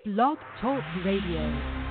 Blog Talk Radio.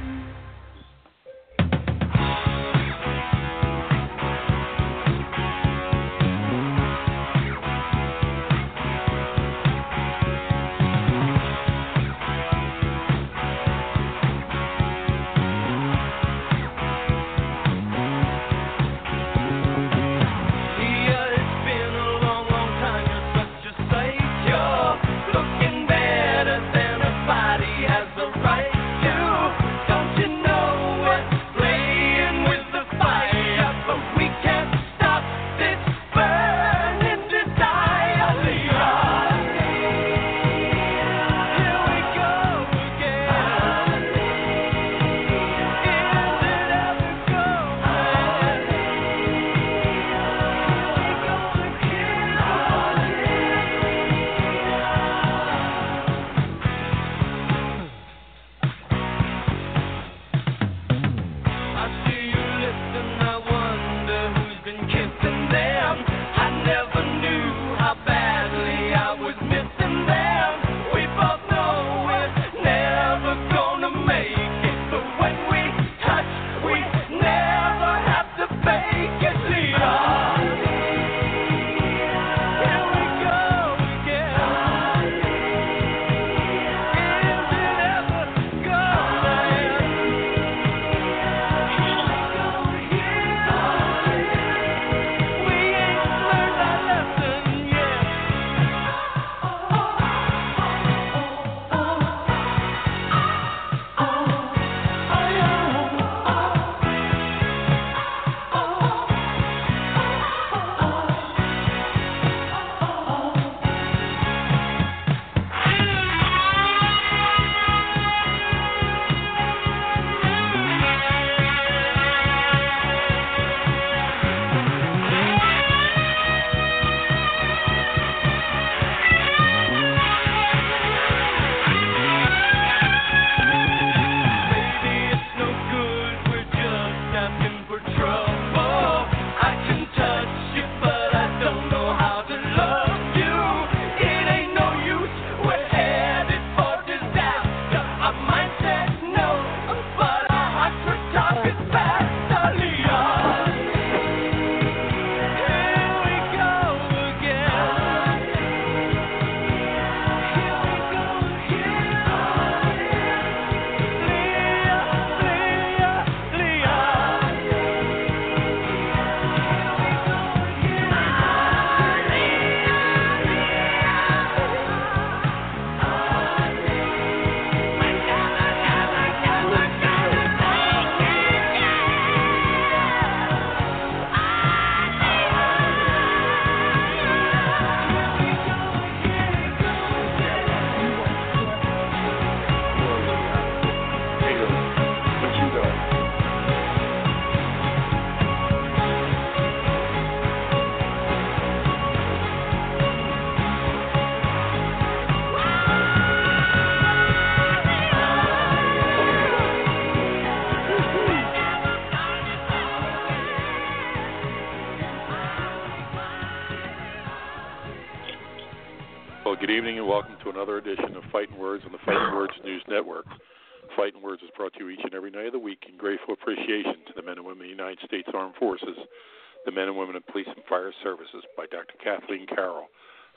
Good evening and welcome to another edition of Fighting Words on the Fighting Words News Network. Fighting Words is brought to you each and every night of the week in grateful appreciation to the men and women of the United States Armed Forces, the men and women of Police and Fire Services by Dr. Kathleen Carroll,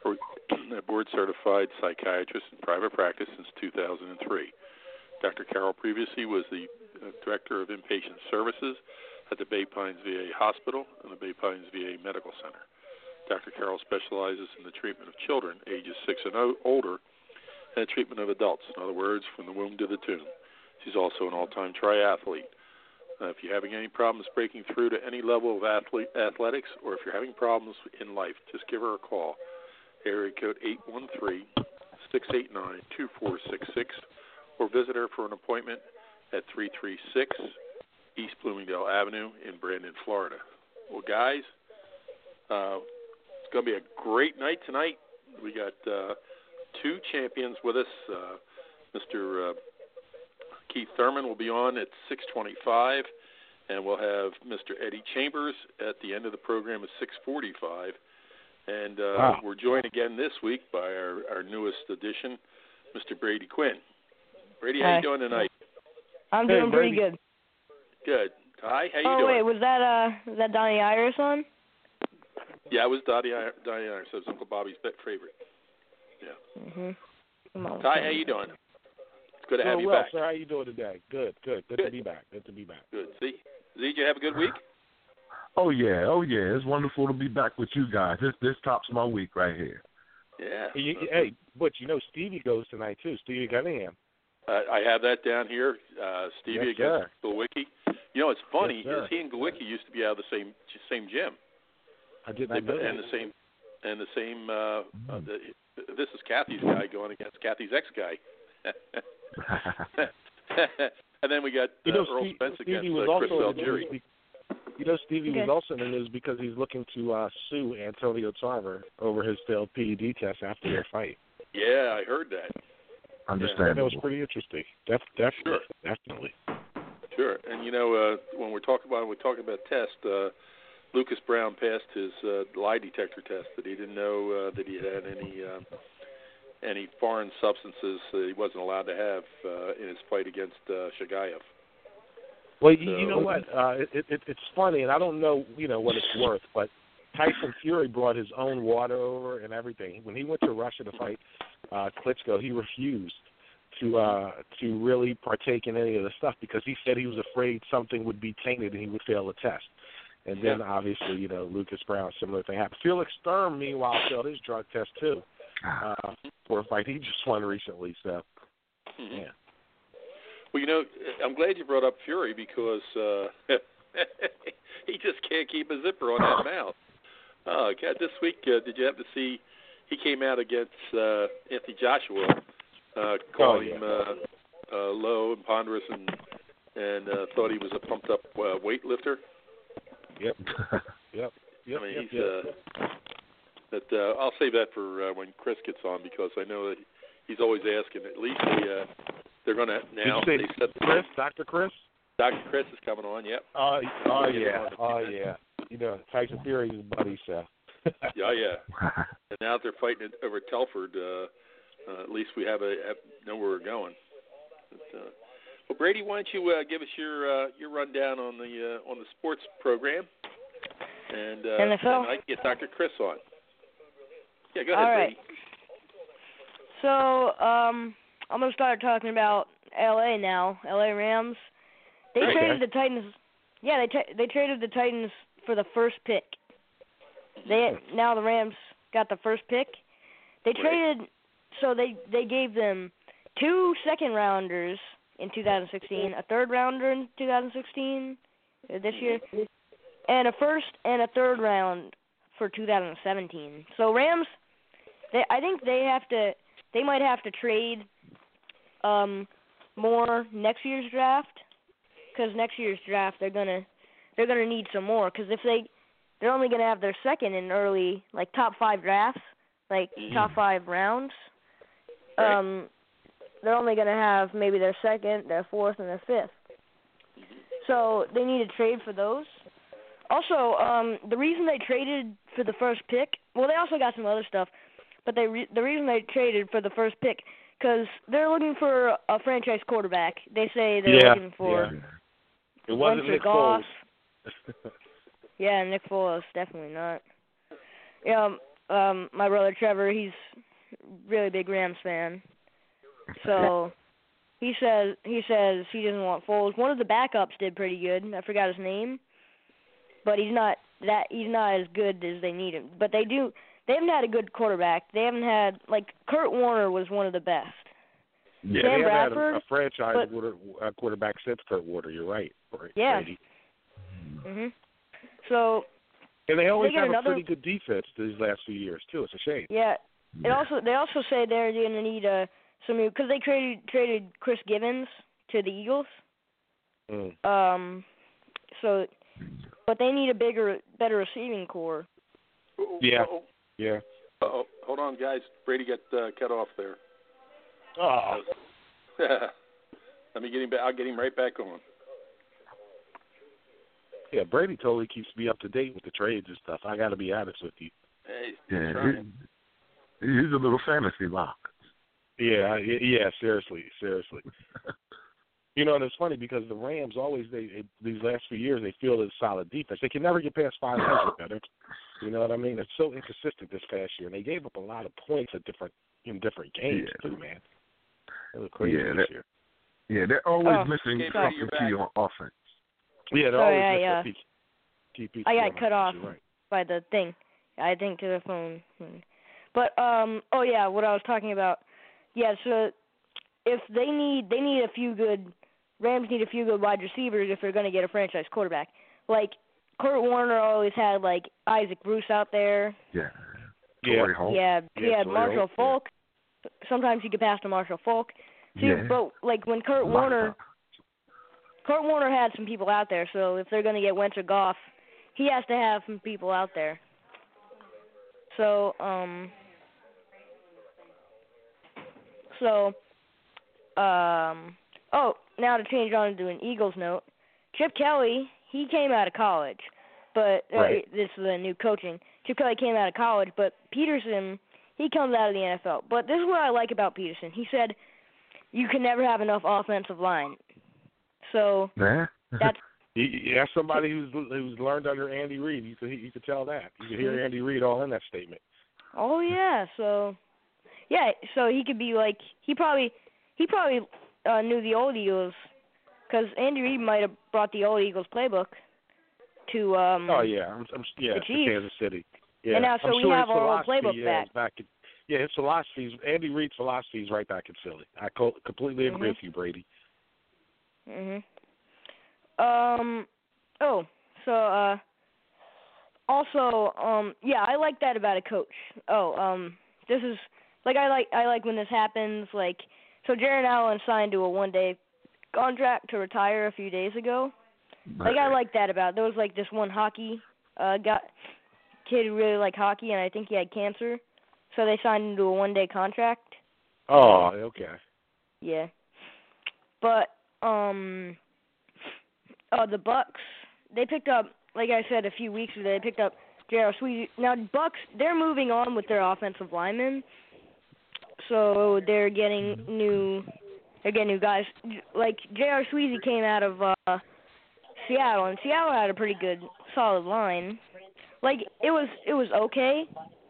a board-certified psychiatrist in private practice since 2003. Dr. Carroll previously was the Director of Inpatient Services at the Bay Pines VA Hospital and the Bay Pines VA Medical Center. Dr. Carroll specializes in the treatment of children ages 6 and older and the treatment of adults, in other words, from the womb to the tomb. She's also an all-time triathlete. If you're having any problems breaking through to any level of athletics or if you're having problems in life, just give her a call. Area code 813-689-2466 or visit her for an appointment at 336 East Bloomingdale Avenue in Brandon, Florida. Well, guys, it's going to be a great night tonight. We got two champions with us. Mr. Keith Thurman will be on at 6:25, and we'll have Mr. Eddie Chambers at the end of the program at 6:45. And we're joined again this week by our newest addition, Mr. Brady Quinn. Brady, how you doing tonight? I'm doing pretty good. Good. Ty, how you doing? Oh wait, was that Donnie Iris on? Yeah, it was Donnie Iris. It was Uncle Bobby's pet favorite. Yeah. Mhm. Come on. Ty, how you doing? It's good to have you well, back. Sir, how you doing today? Good to be back. Good to be back. Good. Z, did you have a good week? Oh yeah. It's wonderful to be back with you guys. This tops my week right here. Yeah. Hey, but Stevie goes tonight too. Stevie Cunningham. I have that down here. Stevie yes, against Gawicki. You know, it's funny. Yes, he and Gawicki used to be out of the same gym. I did not know that. And the same. This is Kathy's guy going against Kathy's ex-guy. And then we got Earl Spence against Chris Algieri. Stevie was also in the news because he's looking to sue Antonio Tarver over his failed PED test after their fight. Yeah, I heard that. Understandable. That was pretty interesting. Definitely. Sure. And when we're talking about test, Lucas Brown passed his lie detector test. That he didn't know that he had any foreign substances that he wasn't allowed to have in his fight against Shagayev. Well, you know what? It's funny, and I don't know, what it's worth, but Tyson Fury brought his own water over and everything. When he went to Russia to fight Klitschko, he refused to really partake in any of the stuff because he said he was afraid something would be tainted and he would fail the test. And then, obviously, Lucas Brown, similar thing happened. Felix Sturm, meanwhile, failed his drug test, too, for a fight he just won recently. So, yeah. Well, I'm glad you brought up Fury because he just can't keep a zipper on that mouth. Oh, God, this week, did you have to see he came out against Anthony Joshua, calling him low and ponderous and thought he was a pumped-up weightlifter? Yep. I mean, I'll save that for when Chris gets on because I know that he's always asking. At least they're going to now. Did you say Chris? Dr. Chris? Dr. Chris is coming on. Yep. Oh yeah. Tyson Fury is buddy, so. Yeah. And now that they're fighting it over Telford, at least we know where we're going. But, well, Brady, why don't you give us your rundown on the sports program, and NFL. I can get Dr. Chris on. Yeah, go ahead, All right. Brady. So I'm gonna start talking about LA now. LA Rams. They traded the Titans. Yeah, they traded the Titans for the first pick. Now the Rams got the first pick. They traded, so they gave them 2 second-rounders in 2016, a third-rounder in 2016, this year, and a first and a third round for 2017. So Rams, I think they might have to trade more next year's draft, because next year's draft they're gonna need some more, because if they're only gonna have their second in early, like top 5 drafts, like top 5 rounds. They're only going to have maybe their second, their fourth, and their fifth. So they need to trade for those. Also, the reason they traded for the first pick, well, they also got some other stuff, but the reason they traded for the first pick, because they're looking for a franchise quarterback. They say they're looking for It wasn't Nick Foles. Yeah, Nick Foles, definitely not. Yeah, my brother Trevor, he's a really big Rams fan. So he says he doesn't want Foles. One of the backups did pretty good. I forgot his name, but he's not as good as they need him. But they haven't had a good quarterback. They haven't had, like, Kurt Warner was one of the best. Yeah, Sam they haven't Bradford, had a franchise quarterback since Kurt Warner. You're right. Yeah. Brady. Mhm. So. And they always have a pretty good defense these last few years too. It's a shame. Yeah. They also say they're going to need some new, because they traded Chris Gibbons to the Eagles. So, but they need a better receiving core. Yeah. Uh-oh. Hold on, guys. Brady got cut off there. Oh. Let me get him back. I'll get him right back on. Yeah, Brady totally keeps me up to date with the trades and stuff. I got to be honest with you. Hey, he's a little fantasy lock. Yeah, seriously. You know, and it's funny because the Rams always, these last few years, they feel it's solid defense. They can never get past 500 better. You know what I mean? It's so inconsistent this past year. And they gave up a lot of points in different games, too, man. It was crazy this year. Yeah, they're always missing something key on offense. Yeah, they're always missing key pieces. I got cut off by the thing. I think to the phone. But, what I was talking about. Yeah, so if they need a few good, Rams need a few good wide receivers if they're going to get a franchise quarterback. Like, Kurt Warner always had, like, Isaac Bruce out there. Yeah. He had Marshall Falk. Sometimes you could pass to Marshall Falk. See, but, like, when Kurt Warner had some people out there, so if they're going to get Wentz or Goff, he has to have some people out there. So, now to change on to an Eagles note, Chip Kelly, he came out of college, but this is a new coaching. Chip Kelly came out of college, but Peterson, he comes out of the NFL. But this is what I like about Peterson. He said you can never have enough offensive line. So that's somebody who's learned under Andy Reid. You could tell that. You could hear Andy Reid all in that statement. Oh yeah, so he could be like he probably knew the old Eagles because Andy Reid might have brought the old Eagles playbook to to Kansas City. Yeah, and now we have our old playbook back. His philosophy, Andy Reid's philosophy is right back in Philly. I completely agree with you, Brady. I like that about a coach. This is like I like when this happens. Like, so Jaron Allen signed to a 1-day contract to retire a few days ago. Like, I like that about. There was like this one hockey kid who really liked hockey, and I think he had cancer, so they signed him to a 1-day contract. Oh, okay. Yeah, but the Bucks, they picked up, like I said a few weeks ago, they picked up J.R. Sweezy. Now, Bucks, they're moving on with their offensive linemen, so they're getting new guys. Like, J.R. Sweezy came out of Seattle, and Seattle had a pretty good, solid line. Like, it was okay.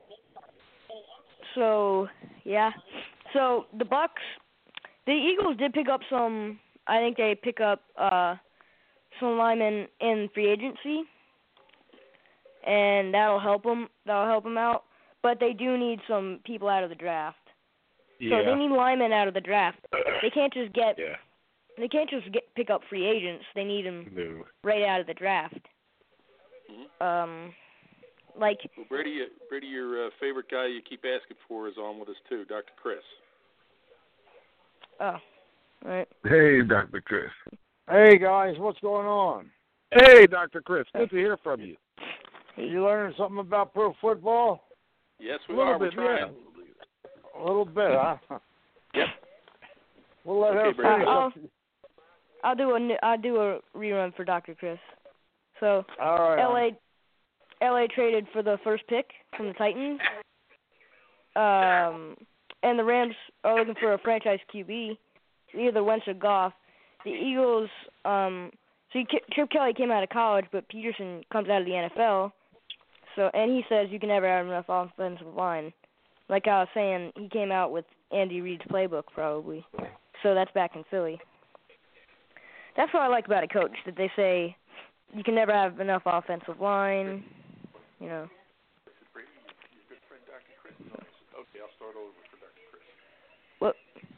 So, yeah. So, the Bucks, the Eagles did pick up some, I think they pick up some linemen in free agency, and that'll help them out. But they do need some people out of the draft. Yeah. So they need linemen out of the draft. They can't just pick up free agents. They need them right out of the draft. Brady, your favorite guy you keep asking for is on with us too, Dr. Chris. Oh, all right. Hey, Dr. Chris. Hey, guys, what's going on? Hey, Dr. Chris, good to hear from you. You learning something about pro football? Yes, we are. We're trying. Yeah. A little bit, huh? Yep. We'll let her finish. I'll do a rerun for Dr. Chris. So, all right. LA traded for the first pick from the Titans. And the Rams are looking for a franchise QB, either Wentz or Goff. The Eagles, Chip Kelly came out of college, but Peterson comes out of the NFL. So, and he says you can never have enough offensive line. Like I was saying, he came out with Andy Reid's playbook probably. So that's back in Philly. That's what I like about a coach, that they say you can never have enough offensive line, you know. Your good friend Dr. Chris. Okay, I'll start over for Dr. Chris. What?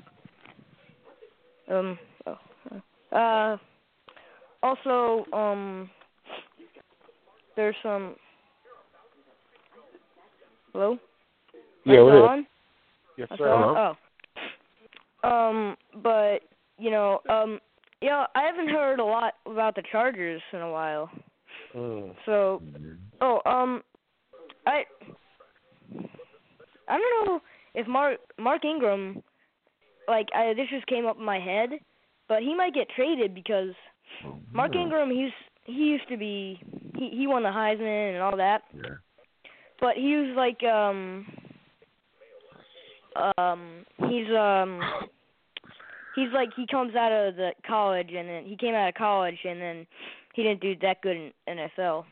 There's some. Hello? Yeah, we're on? Yes, sir. Hello? Oh. But, I haven't heard a lot about the Chargers in a while. So, I don't know if Mark Ingram, this just came up in my head, but he might get traded because Mark Ingram, he used to be, he won the Heisman and all that. Yeah. But he was he's like he comes out of the college and then he came out of college and then he didn't do that good in NFL.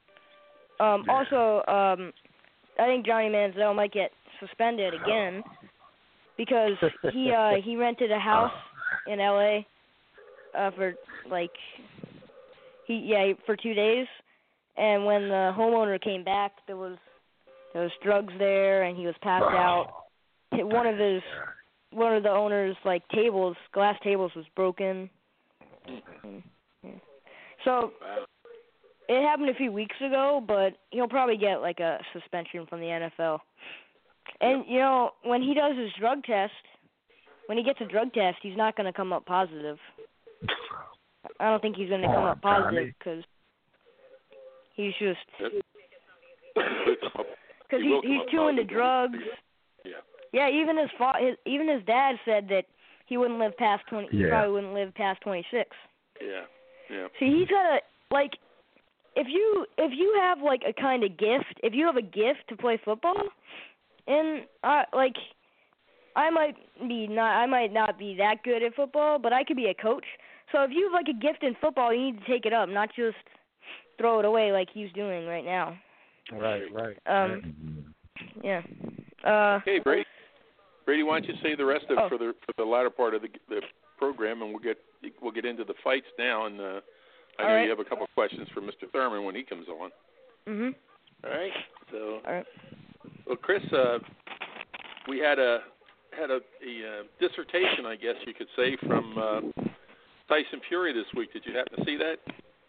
Also, I think Johnny Manziel might get suspended again because he rented a house in LA for for 2 days, and when the homeowner came back, there was drugs there, and he was passed out. One of the owner's glass tables was broken. So it happened a few weeks ago, but he'll probably get a suspension from the NFL. And when he does his drug test, when he gets a drug test, he's not going to come up positive. I don't think he's going to come up positive because he's just because he's too into drugs. Yeah, even his dad said that he wouldn't live past 20. He probably wouldn't live past 26. Yeah. See, he's got if you have a kind of gift, if you have a gift to play football, and I might not be that good at football, but I could be a coach. So if you have a gift in football, you need to take it up, not just throw it away like he's doing right now. Right. Yeah. Okay, Brady, why don't you say the rest of for the latter part of the program, and we'll get into the fights now. And I know you have a couple of questions for Mr. Thurman when he comes on. Mhm. All right. So. All right. Well, Chris, we had a dissertation, I guess you could say, from Tyson Fury this week. Did you happen to see that?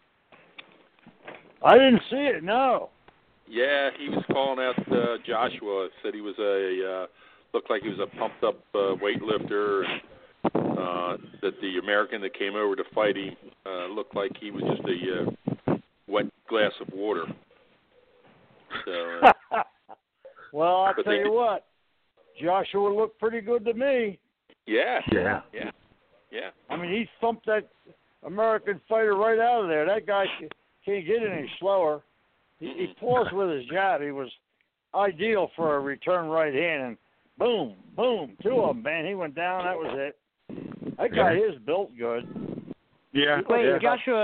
I didn't see it. No. Yeah, he was calling out Joshua. Said he was looked like he was a pumped up weightlifter, and that the American that came over to fight him looked like he was just a wet glass of water. So. Well, I'll tell you what, Joshua looked pretty good to me. Yeah. I mean, he thumped that American fighter right out of there. That guy can't get any slower. He paused with his jab. He was ideal for a return right hand, and boom, boom, two of them, man. He went down. That was it. That guy is built good. Yeah. Joshua,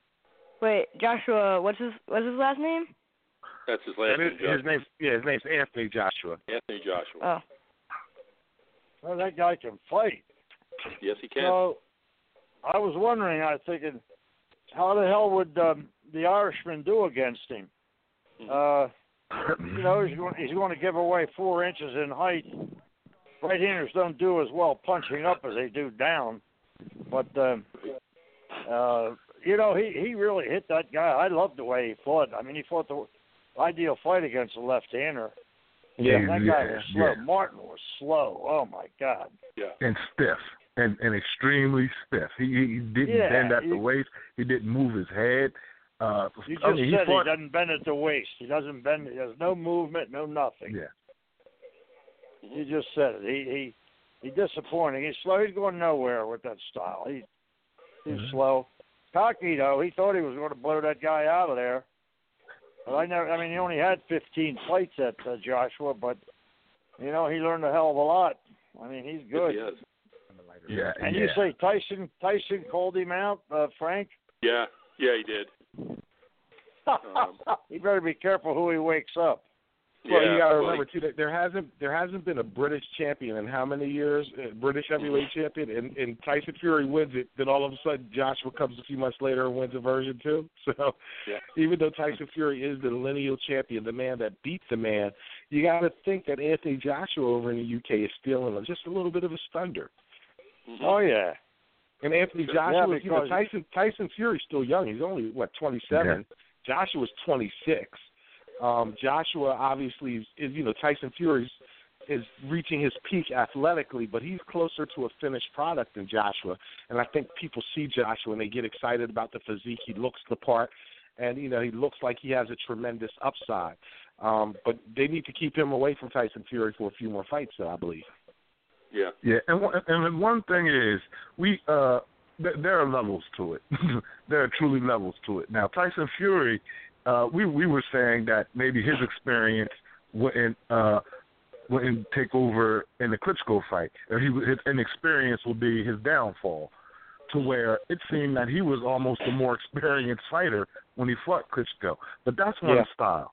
what's his last name? That's his last name. His name's Anthony Joshua. Anthony Joshua. Oh. Well, that guy can fight. Yes, he can. So, I was wondering, thinking, how the hell would the Irishman do against him? He's going to give away 4 inches in height. Right-handers don't do as well punching up as they do down. But, he really hit that guy. I loved the way he fought. I mean, he fought the ideal fight against a left-hander. Yeah, that guy was slow. Yeah. Martin was slow. Oh, my God. Yeah. And stiff. And extremely stiff. He didn't bend at the waist. He didn't move his head. You just said he doesn't bend at the waist. He doesn't bend. There's no movement, no nothing. Yeah. You just said it. He's disappointing. He's slow. He's going nowhere with that style. He's slow. Cocky, though, he thought he was going to blow that guy out of there. But he only had 15 fights at Joshua, but, he learned a hell of a lot. I mean, he's good. Yes, he is. Yeah. And you say Tyson called him out, Frank? Yeah, he did. He better be careful who he wakes up. Well, you got to remember too that there hasn't been a British champion in how many years? British heavyweight champion, and Tyson Fury wins it. Then all of a sudden, Joshua comes a few months later and wins a version 2. So, even though Tyson Fury is the lineal champion, the man that beat the man, you got to think that Anthony Joshua over in the UK is still in just a little bit of a stunder. Mm-hmm. Oh yeah. And Anthony Joshua, Tyson Fury's still young. He's only 27. Yeah. Joshua's 26. Joshua obviously is Tyson Fury is reaching his peak athletically, but he's closer to a finished product than Joshua. And I think people see Joshua and they get excited about the physique. He looks the part, and he looks like he has a tremendous upside. But they need to keep him away from Tyson Fury for a few more fights, I believe. Yeah. Yeah, and one thing is there are levels to it. There are truly levels to it. Now, Tyson Fury, we were saying that maybe his experience wouldn't take over in the Klitschko fight. Or his inexperience would be his downfall, to where it seemed that he was almost a more experienced fighter when he fought Klitschko. But that's one style.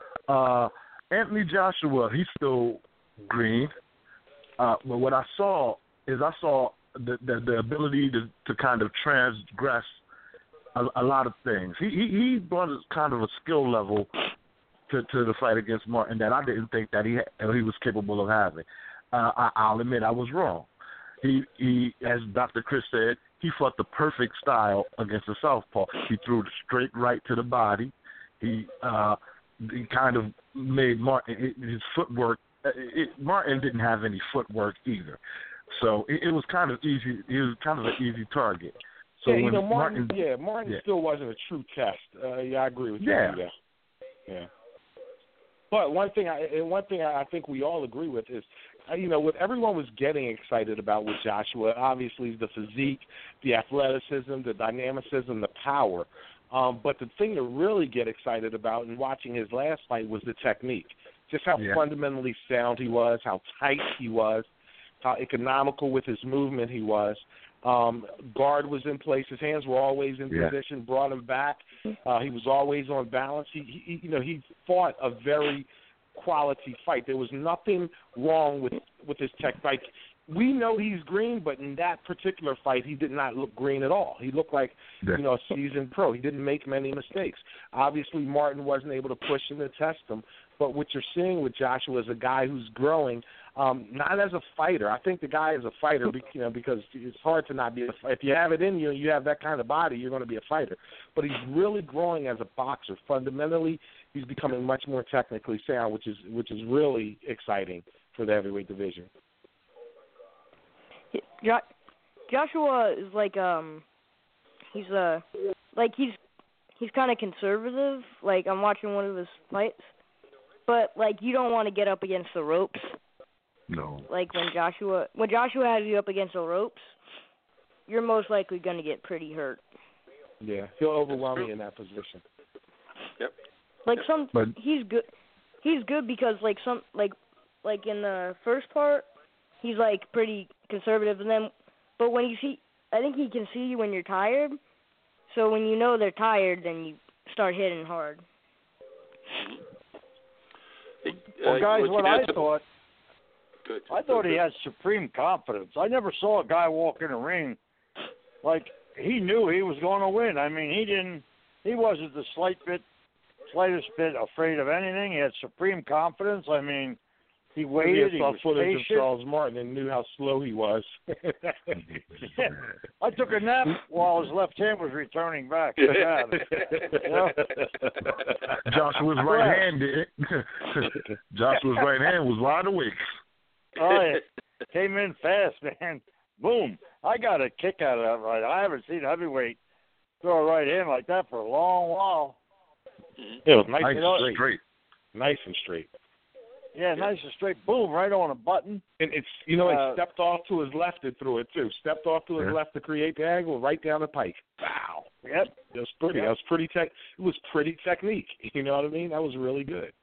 Anthony Joshua, he's still green. But what I saw is the ability to kind of transgress a lot of things. He brought kind of a skill level to the fight against Martin that I didn't think that he was capable of having. I'll admit I was wrong. He, as Dr. Chris said, he fought the perfect style against the southpaw. He threw the straight right to the body. He kind of made Martin his footwork. Martin didn't have any footwork either, so it was kind of easy. He was kind of an easy target. So yeah, when Martin still wasn't a true test. I agree with you. Yeah. But one thing I think we all agree with is, what everyone was getting excited about with Joshua, obviously the physique, the athleticism, the dynamicism, the power. But the thing to really get excited about in watching his last fight was the technique. Just how fundamentally sound he was, how tight he was, how economical with his movement he was. Guard was in place. His hands were always in position, brought him back. He was always on balance. He fought a very quality fight. There was nothing wrong with his tech. Like, we know he's green, but in that particular fight, he did not look green at all. He looked like, a seasoned pro. He didn't make many mistakes. Obviously, Martin wasn't able to push him and test him. But what you're seeing with Joshua is a guy who's growing, not as a fighter. I think the guy is a fighter, because it's hard to not be a fighter. If you have it in you, you have that kind of body, you're going to be a fighter. But he's really growing as a boxer. Fundamentally, he's becoming much more technically sound, which is really exciting for the heavyweight division. Joshua is like he's kind of conservative. Like, I'm watching one of his fights, but like, you don't want to get up against the ropes. No. Like when Joshua has you up against the ropes, you're most likely going to get pretty hurt. Yeah, he'll overwhelm you in that position. Yep. He's good. He's good because like in the first part, he's like pretty conservative, but when I think he can see you when you're tired. So when you know they're tired, then you start hitting hard. Well, guys, what I thought, Good. I thought he had supreme confidence. I never saw a guy walk in a ring like he knew he was going to win. I mean, he wasn't the slightest bit afraid of anything. He had supreme confidence. I mean, he waited. He was footage patient. of Charles Martin and knew how slow he was. I took a nap while his left hand was returning back. Joshua's right hand was wide awake. Oh, it came in fast, man. Boom. I got a kick out of that right. I haven't seen a heavyweight throw a right hand like that for a long while. It was nice and straight. Nice and straight. Yeah, nice and straight. Boom, right on a button. And it's, it stepped off to his left and threw it, too. Stepped off to his left to create the angle, right down the pike. Wow. Yep. It was pretty. Yep. It was pretty technique. You know what I mean? That was really good.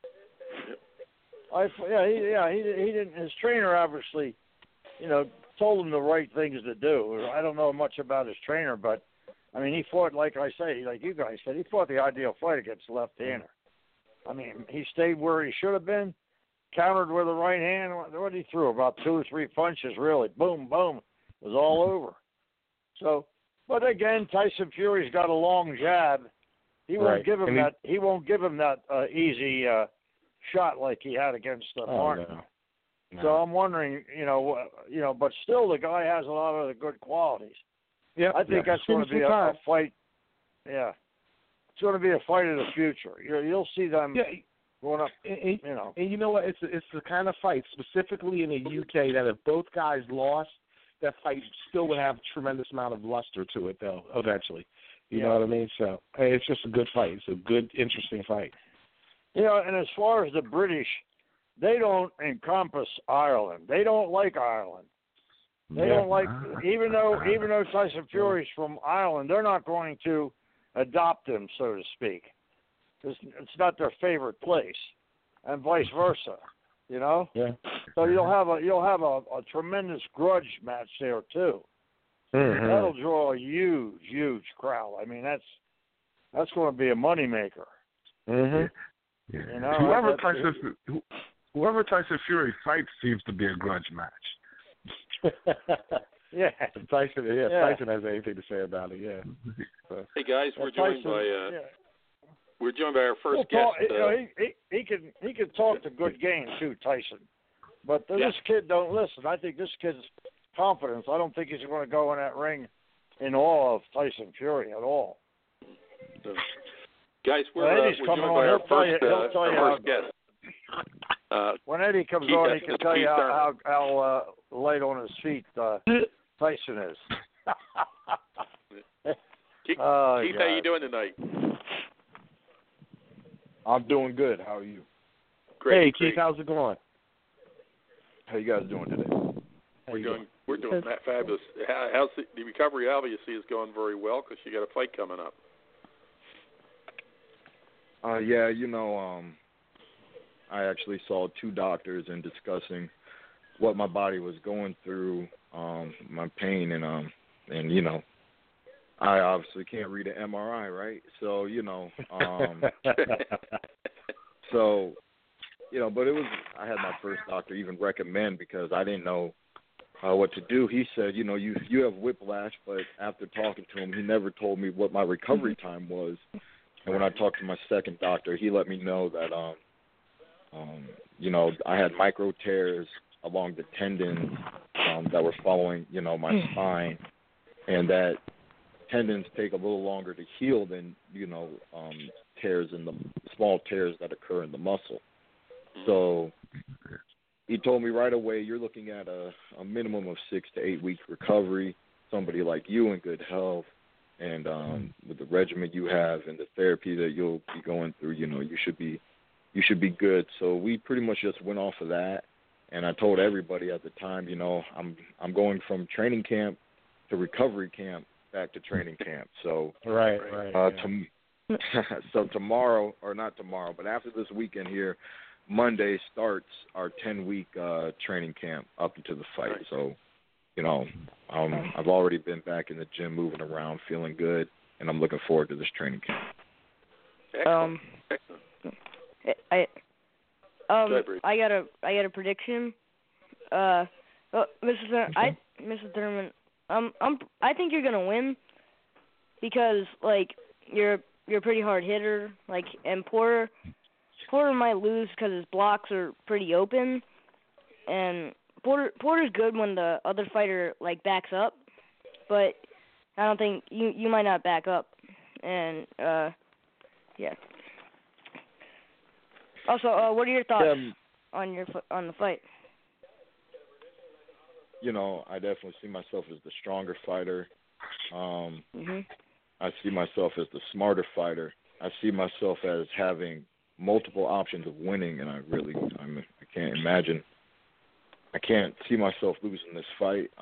He didn't. His trainer obviously, told him the right things to do. I don't know much about his trainer, but I mean, he fought like you guys said, he fought the ideal fight against the left-hander. I mean, he stayed where he should have been, countered with the right hand. What he threw? About 2 or 3 punches, really. Boom, boom. It was all over. So, but again, Tyson Fury's got a long jab. He won't give him that. He won't give him that easy shot like he had against Martin. No. So I'm wondering, but still the guy has a lot of the good qualities. Yeah, I think that's going to be a fight. Yeah, it's going to be a fight of the future. You'll see them going up. And you know what? It's the kind of fight, specifically in the UK, that if both guys lost, that fight still would have a tremendous amount of luster to it, though. Eventually, you know what I mean. So it's just a good fight. It's a good, interesting fight. And as far as the British, they don't encompass Ireland. They don't like Ireland. They don't like, even though Tyson Fury's from Ireland, they're not going to adopt him, so to speak. It's not their favorite place, and vice versa. You know. Yeah. So you'll have a tremendous grudge match there too. Mm-hmm. That'll draw a huge crowd. I mean, that's going to be a moneymaker. Mm-hmm. Yeah. You know, whoever Tyson Fury fights seems to be a grudge match. Yeah. Tyson has anything to say about it. Yeah. So. Hey guys, we're joined by our first guest. He can talk to good game too, Tyson. But this kid don't listen. I think this kid's confidence. I don't think he's going to go in that ring in awe of Tyson Fury at all. So, guys, we're joined by our first guest. When Eddie comes on, he can tell you how light on his feet Tyson is. Keith, how you doing tonight? I'm doing good. How are you? Great. Hey, Keith, how's it going? How you guys doing today? We're doing fabulous. How's the recovery? Obviously, is going very well because you got a fight coming up. Yeah, you know, I actually saw 2 doctors in discussing what my body was going through, my pain, and you know, I obviously can't read an MRI, right? So, you know, so, you know, but I had my first doctor even recommend because I didn't know what to do. He said, you know, you have whiplash, but after talking to him, he never told me what my recovery time was. And when I talked to my second doctor, he let me know that, you know, I had micro tears along the tendons that were following, you know, my spine, and that tendons take a little longer to heal than, you know, tears in the small tears that occur in the muscle. So he told me right away, you're looking at a minimum of 6 to 8 week recovery. Somebody like you in good health, and with the regimen you have and the therapy that you'll be going through, you know, you should be good. So we pretty much just went off of that, and I told everybody at the time, you know, I'm going from training camp to recovery camp back to training camp. So right. So tomorrow, or not tomorrow, but after this weekend here, Monday starts our 10-week training camp up into the fight. Right. So, you know, I've already been back in the gym, moving around, feeling good, and I'm looking forward to this training camp. Excellent. I got a prediction. Mrs. Thurman, I think you're gonna win because like you're a pretty hard hitter, like, and Porter might lose because his blocks are pretty open, and Porter's good when the other fighter like backs up, but I don't think you might not back up, and yeah. Also, what are your thoughts on the fight? You know, I definitely see myself as the stronger fighter. I see myself as the smarter fighter. I see myself as having multiple options of winning, and I can't imagine. I can't see myself losing this fight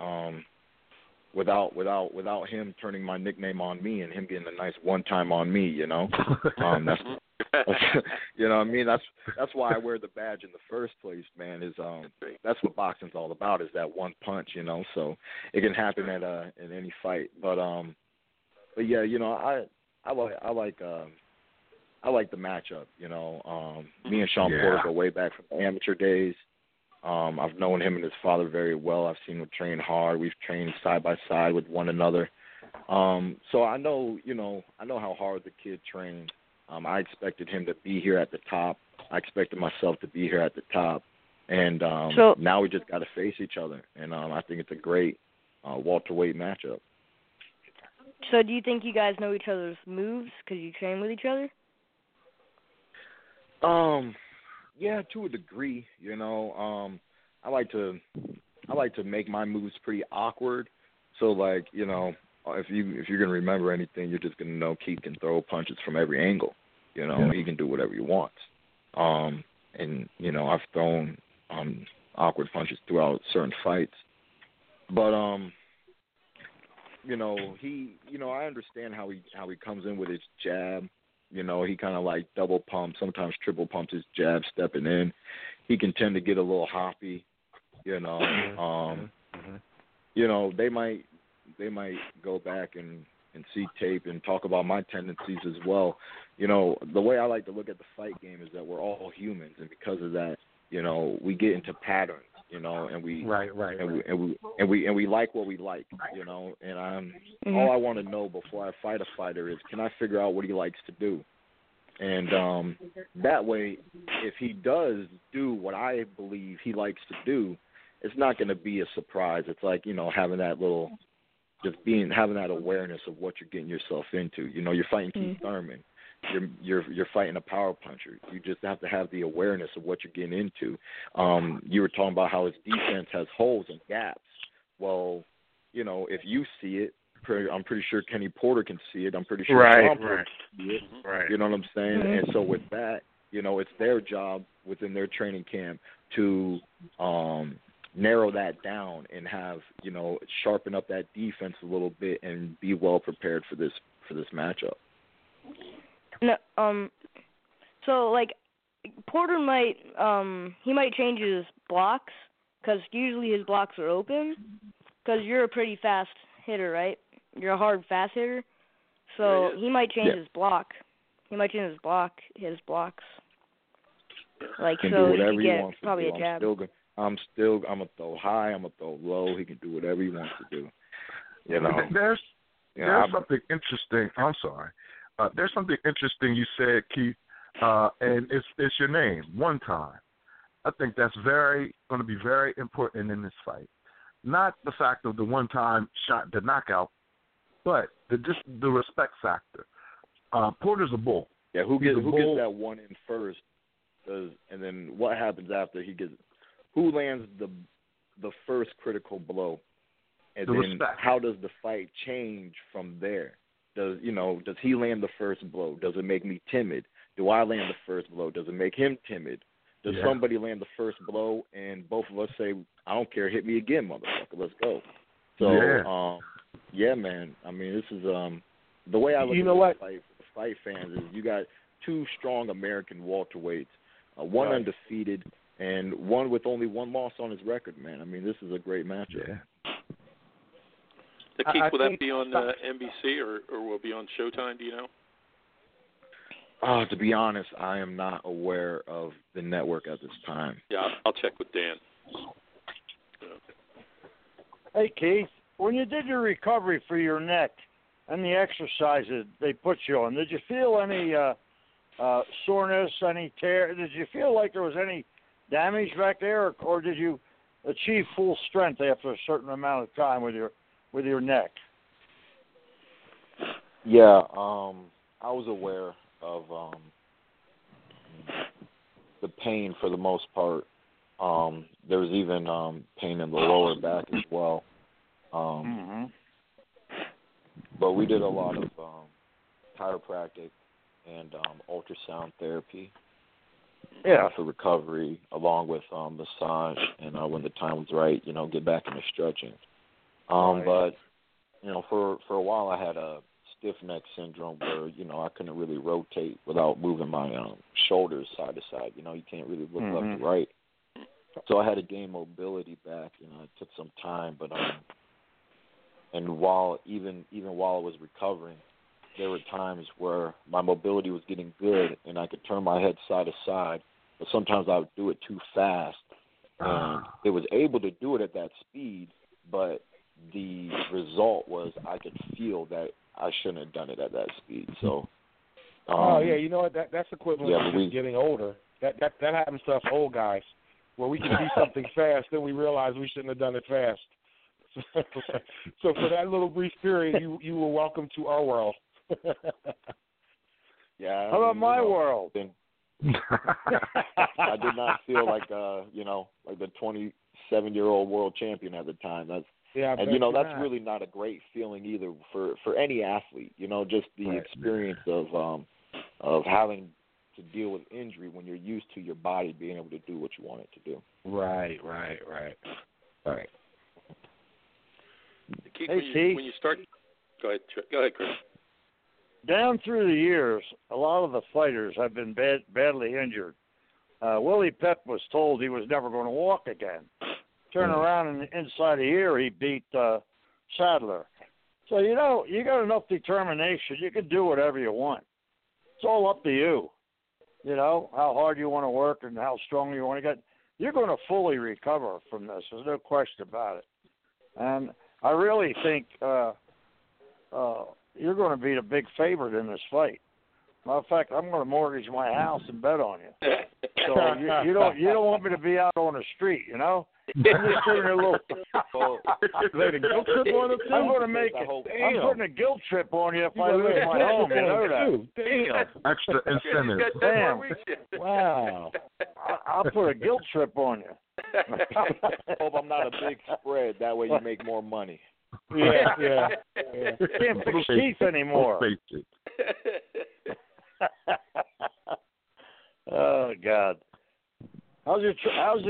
without him turning my nickname on me and him getting a nice one time on me. You know, that's you know what I mean. That's why I wear the badge in the first place, man. Is that's what boxing's all about, is that one punch. You know, so it can happen in any fight. But yeah, you know, I like the matchup. You know, me and Sean Porter go way back from the amateur days. I've known him and his father very well. I've seen him train hard. We've trained side by side with one another. So I know how hard the kid trained. I expected him to be here at the top. I expected myself to be here at the top. And now we just got to face each other. And I think it's a great welterweight matchup. So do you think you guys know each other's moves because you train with each other? Yeah, to a degree. You know, I like to make my moves pretty awkward. So, like, you know, if you're gonna remember anything, you're just gonna know Keith can throw punches from every angle. You know, he can do whatever he wants. And you know, I've thrown awkward punches throughout certain fights. But you know, I understand how he comes in with his jab. You know, he kind of like double pumps, sometimes triple pumps his jab stepping in. He can tend to get a little hoppy, you know. You know, they might go back and see tape and talk about my tendencies as well. You know, the way I like to look at the fight game is that we're all humans, and because of that, you know, we get into patterns, you know, and we we like what we like, you know. And all I want to know before I fight a fighter is, can I figure out what he likes to do? And that way, if he does do what I believe he likes to do, it's not going to be a surprise. It's like, you know, having that awareness of what you're getting yourself into. You know, you're fighting Keith Thurman. You're fighting a power puncher. You just have to have the awareness of what you're getting into. You were talking about how his defense has holes and gaps. Well, you know, if you see it, I'm pretty sure Kenny Porter can see it. I'm pretty sure Tom Porter can see it. Right. You know what I'm saying? And so with that, you know, it's their job within their training camp to narrow that down and have, you know, sharpen up that defense a little bit and be well prepared for this matchup. No, so like Porter might he might change his blocks, because usually his blocks are open, because you're a pretty fast hitter, right? You're a hard, fast hitter, so he might change his block. He might change his blocks. Like, can so do whatever he could get probably a jab. I'm gonna throw high. I'm gonna throw low. He can do whatever he wants to do. You know, there's something interesting. I'm sorry. There's something interesting you said, Keith, and it's your name, One Time. I think that's going to be very important in this fight. Not the fact of the one-time shot, the knockout, but the respect factor. Porter's a bull. Yeah, who gets that one in first? And then what happens after he gets? Who lands the first critical blow? And then respect. How does the fight change from there? Does he land the first blow? Does it make me timid? Do I land the first blow? Does it make him timid? Does somebody land the first blow and both of us say, I don't care, hit me again, motherfucker, let's go. So, man. I mean, this is the way I look at the fight fans is you got two strong American welterweights, one undefeated and one with only one loss on his record, man. I mean, this is a great matchup. Yeah. Keith, will that be on NBC or will it be on Showtime, do you know? To be honest, I am not aware of the network at this time. Yeah, I'll check with Dan. Hey, Keith, when you did your recovery for your neck and the exercises they put you on, did you feel any soreness, any tear? Did you feel like there was any damage back there, or did you achieve full strength after a certain amount of time with your neck? Yeah, I was aware of the pain for the most part. There was even pain in the lower back as well. But we did a lot of chiropractic and ultrasound therapy for recovery, along with massage, and when the time was right, get back into stretching. But, for a while I had a stiff neck syndrome where, I couldn't really rotate without moving my shoulders side to side. You can't really look left to right. So I had to gain mobility back. It took some time, but and even while I was recovering, there were times where my mobility was getting good and I could turn my head side to side, but sometimes I would do it too fast. And it was able to do it at that speed, but the result was I could feel that I shouldn't have done it at that speed. So, you know what? That's equivalent to getting older. That happens to us old guys, where we can do something fast, then we realize we shouldn't have done it fast. So for that little brief period, you were welcome to our world. How about my world? I did not feel like like the 27-year-old world champion at the time. That's really not a great feeling either for any athlete. Just the experience of having to deal with injury when you're used to your body being able to do what you want it to do. Right. Keith, when you start, go ahead, Chris. down through the years, a lot of the fighters have been badly injured. Willie Pep was told he was never going to walk again. Turn around and inside a year, he beat Sadler. So, you know, you got enough determination. You can do whatever you want. It's all up to you. You know, how hard you want to work and how strong you want to get. You're going to fully recover from this. There's no question about it. And I really think you're going to be the big favorite in this fight. Matter of fact, I'm going to mortgage my house and bet on you. So you don't want me to be out on the street, you know? I'm just giving you a little. Guilt trip on him too? I'm going to make it. I'm putting a guilt trip on you if I lose my home. You know that. Damn. Extra incentive. Damn. Wow. I'll put a guilt trip on you. Hope I'm not a big spread. That way you make more money. Yeah. You can't fix teeth anymore. Oh God. How's your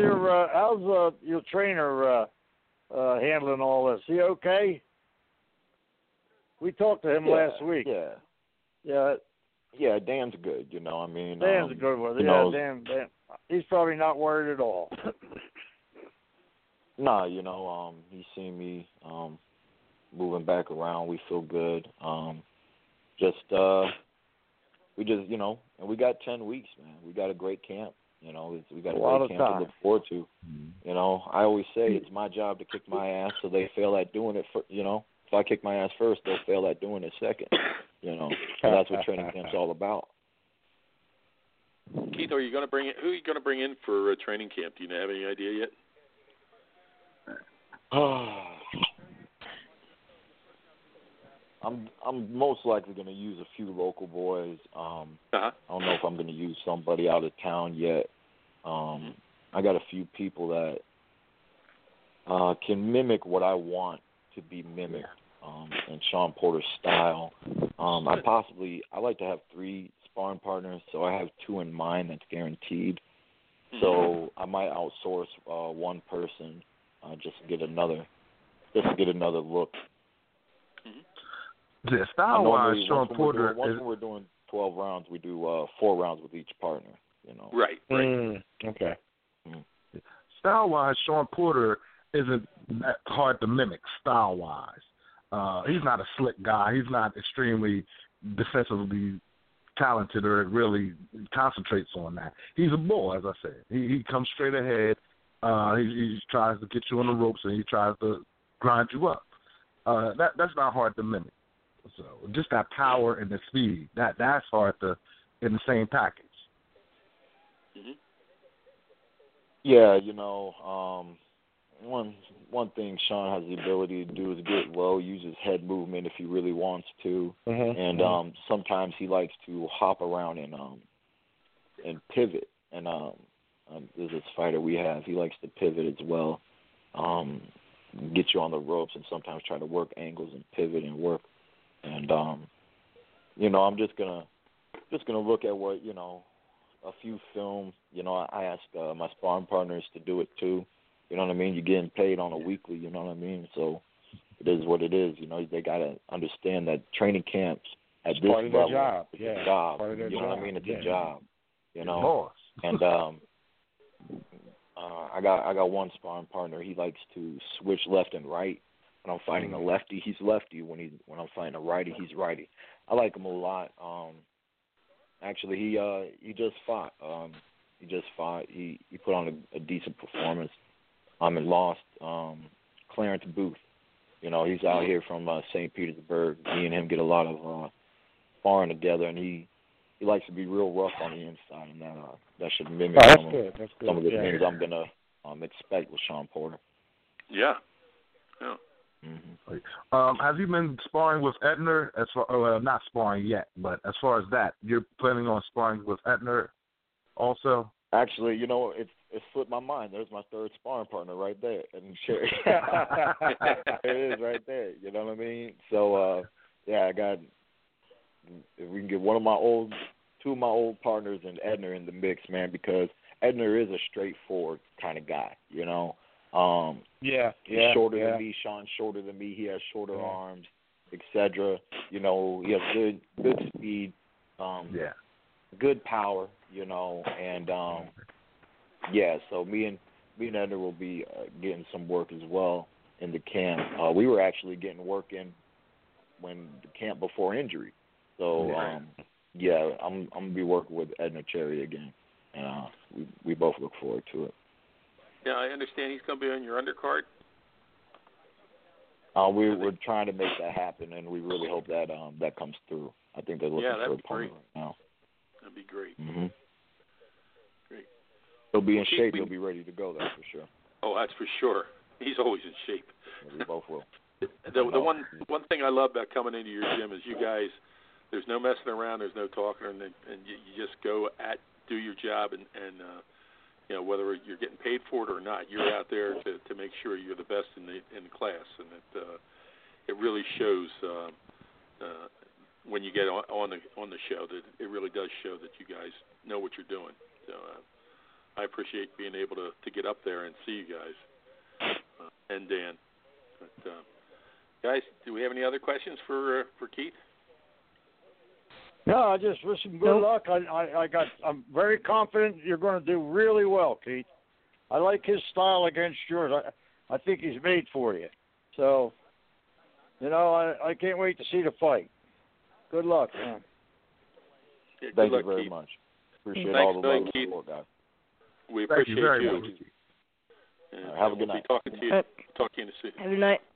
trainer handling all this? He okay? We talked to him last week. Yeah, Dan's good. You know, I mean, Dan's a good one. Yeah, Dan. He's probably not worried at all. Nah, you know, he's seen me moving back around. We feel good. We just, you know, and we got 10 weeks, man. We got a great camp. You know, we got a great camp to look forward to. You know, I always say it's my job to kick my ass, so they fail at doing it. You know, if I kick my ass first, they'll fail at doing it second. You know, so that's what training camp's all about. Keith, who are you going to bring in for training camp? Do you have any idea yet? I'm most likely going to use a few local boys. I don't know if I'm going to use somebody out of town yet. I got a few people that can mimic what I want to be mimicked in Sean Porter's style. I like to have 3 sparring partners, so I have 2 in mind that's guaranteed. So I might outsource one person just to get another look. Yeah, style-wise, Sean Porter. Once we're doing 12 rounds, we do 4 rounds with each partner. You know. Right. Okay. Style-wise, Sean Porter isn't that hard to mimic. Style-wise, he's not a slick guy. He's not extremely defensively talented or really concentrates on that. He's a bull, as I said. He comes straight ahead. He tries to get you on the ropes and he tries to grind you up. That's not hard to mimic. So just that power and the speed, that's hard to in the same package. Yeah, you know, one thing Sean has the ability to do is get low, use his head movement if he really wants to, and sometimes he likes to hop around and pivot. And there's this fighter we have, he likes to pivot as well, get you on the ropes and sometimes try to work angles and pivot and work. And you know, I'm just gonna look at what, you know, a few film. You know, I ask my sparring partners to do it too. You know what I mean? You're getting paid on a weekly. You know what I mean? So it is what it is. You know, they gotta understand that training camps at this level, it's a job. You know what I mean? It's a job. You know, and I got one sparring partner. He likes to switch left and right. When I'm fighting a lefty, he's lefty. When I'm fighting a righty, he's righty. I like him a lot. Actually, he just fought. He put on a decent performance. And lost Clarence Booth. You know, he's out here from St. Petersburg. Me and him get a lot of sparring together, and he likes to be real rough on the inside, and that should mimic some of the things I'm gonna expect with Sean Porter. Yeah. Have you been sparring with Edner? As far, not sparring yet, but as far as that, you're planning on sparring with Edner also? Actually, you know, it slipped my mind. There's my 3rd sparring partner right there, and it is right there. You know what I mean? So, I got. If we can get 2 of my old partners and Edner in the mix, man, because Edner is a straightforward kind of guy. You know. He's shorter than me. Sean's shorter than me. He has shorter arms. etc. You know, he has good speed, good power. You know, and so me and Ender will be getting some work as well in the camp. We were actually getting work in when the camp before injury. So I'm gonna be working with Edna Cherry again, and we both look forward to it. Yeah, I understand he's gonna be on your undercard. We're trying to make that happen, and we really hope that that comes through. I think they're looking for a opponent right now. That'd be great. Mm-hmm. Great. He'll be in shape. He'll be ready to go. That's for sure. Oh, that's for sure. He's always in shape. Yeah, we both will. The one thing I love about coming into your gym is you guys. There's no messing around. There's no talking, and you just go do your job, and you know, whether you're getting paid for it or not, you're out there to make sure you're the best in the class, and it really shows when you get on the show that it really does show that you guys know what you're doing. So I appreciate being able to get up there and see you guys and Dan. But, guys, do we have any other questions for Keith? No, I just wish him good luck. I'm very confident you're going to do really well, Keith. I like his style against yours. I think he's made for you. So, you know, I can't wait to see the fight. Good luck, man. Yeah, Thank you very Keith. much. Appreciate Thanks, all the love and Keith. support, guys. We appreciate you. And have a good night. We'll be talking to you. Talk to you soon. Have a good night.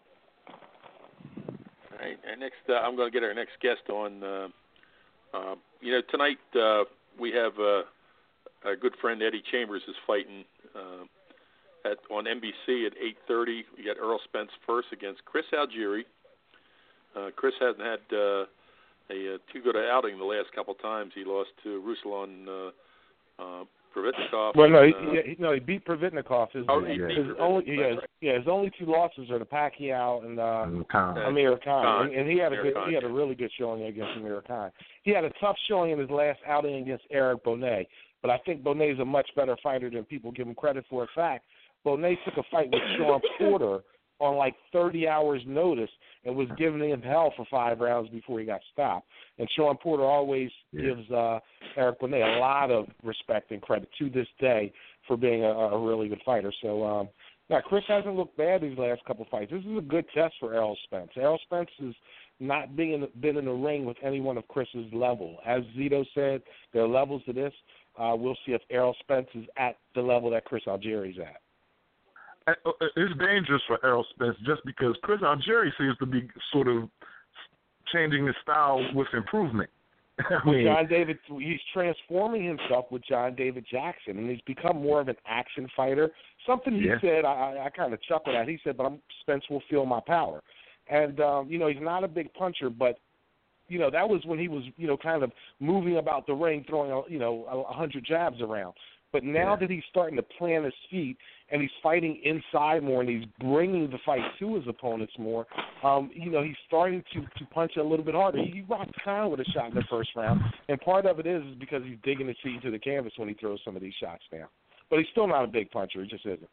All right. Our next, I'm going to get our next guest on. You know, tonight we have our good friend Eddie Chambers is fighting on NBC at 8:30. We got Errol Spence first against Chris Algieri. Chris hasn't had a too good an outing the last couple times. He lost to Ruslan Provodnikov. Well, he beat Provodnikov. His only two losses are to Pacquiao and Amir Khan. And he had a really good showing against Amir Khan. He had a tough showing in his last outing against Eric Bonet, but I think Bonet's a much better fighter than people give him credit for. In fact, Bonet took a fight with Sean Porter on like 30 hours' notice and was giving him hell for 5 rounds before he got stopped. And Sean Porter always gives Eric Bonet a lot of respect and credit to this day for being a really good fighter. So, Chris hasn't looked bad these last couple fights. This is a good test for Errol Spence. Errol Spence has not been in the ring with anyone of Chris's level. As Zito said, there are levels to this. We'll see if Errol Spence is at the level that Chris Algieri's at. It's dangerous for Errol Spence just because Chris Algieri seems to be sort of changing his style with improvement. He's transforming himself with John David Jackson, and he's become more of an action fighter. Something he said, I kind of chuckled at. He said, "But Spence will feel my power." And he's not a big puncher, but that was when he was kind of moving about the ring, throwing 100 jabs around. But now that he's starting to plant his feet and he's fighting inside more and he's bringing the fight to his opponents more, he's starting to punch a little bit harder. He rocked Khan with a shot in the first round, and part of it is because he's digging his feet into the canvas when he throws some of these shots down. But he's still not a big puncher. He just isn't.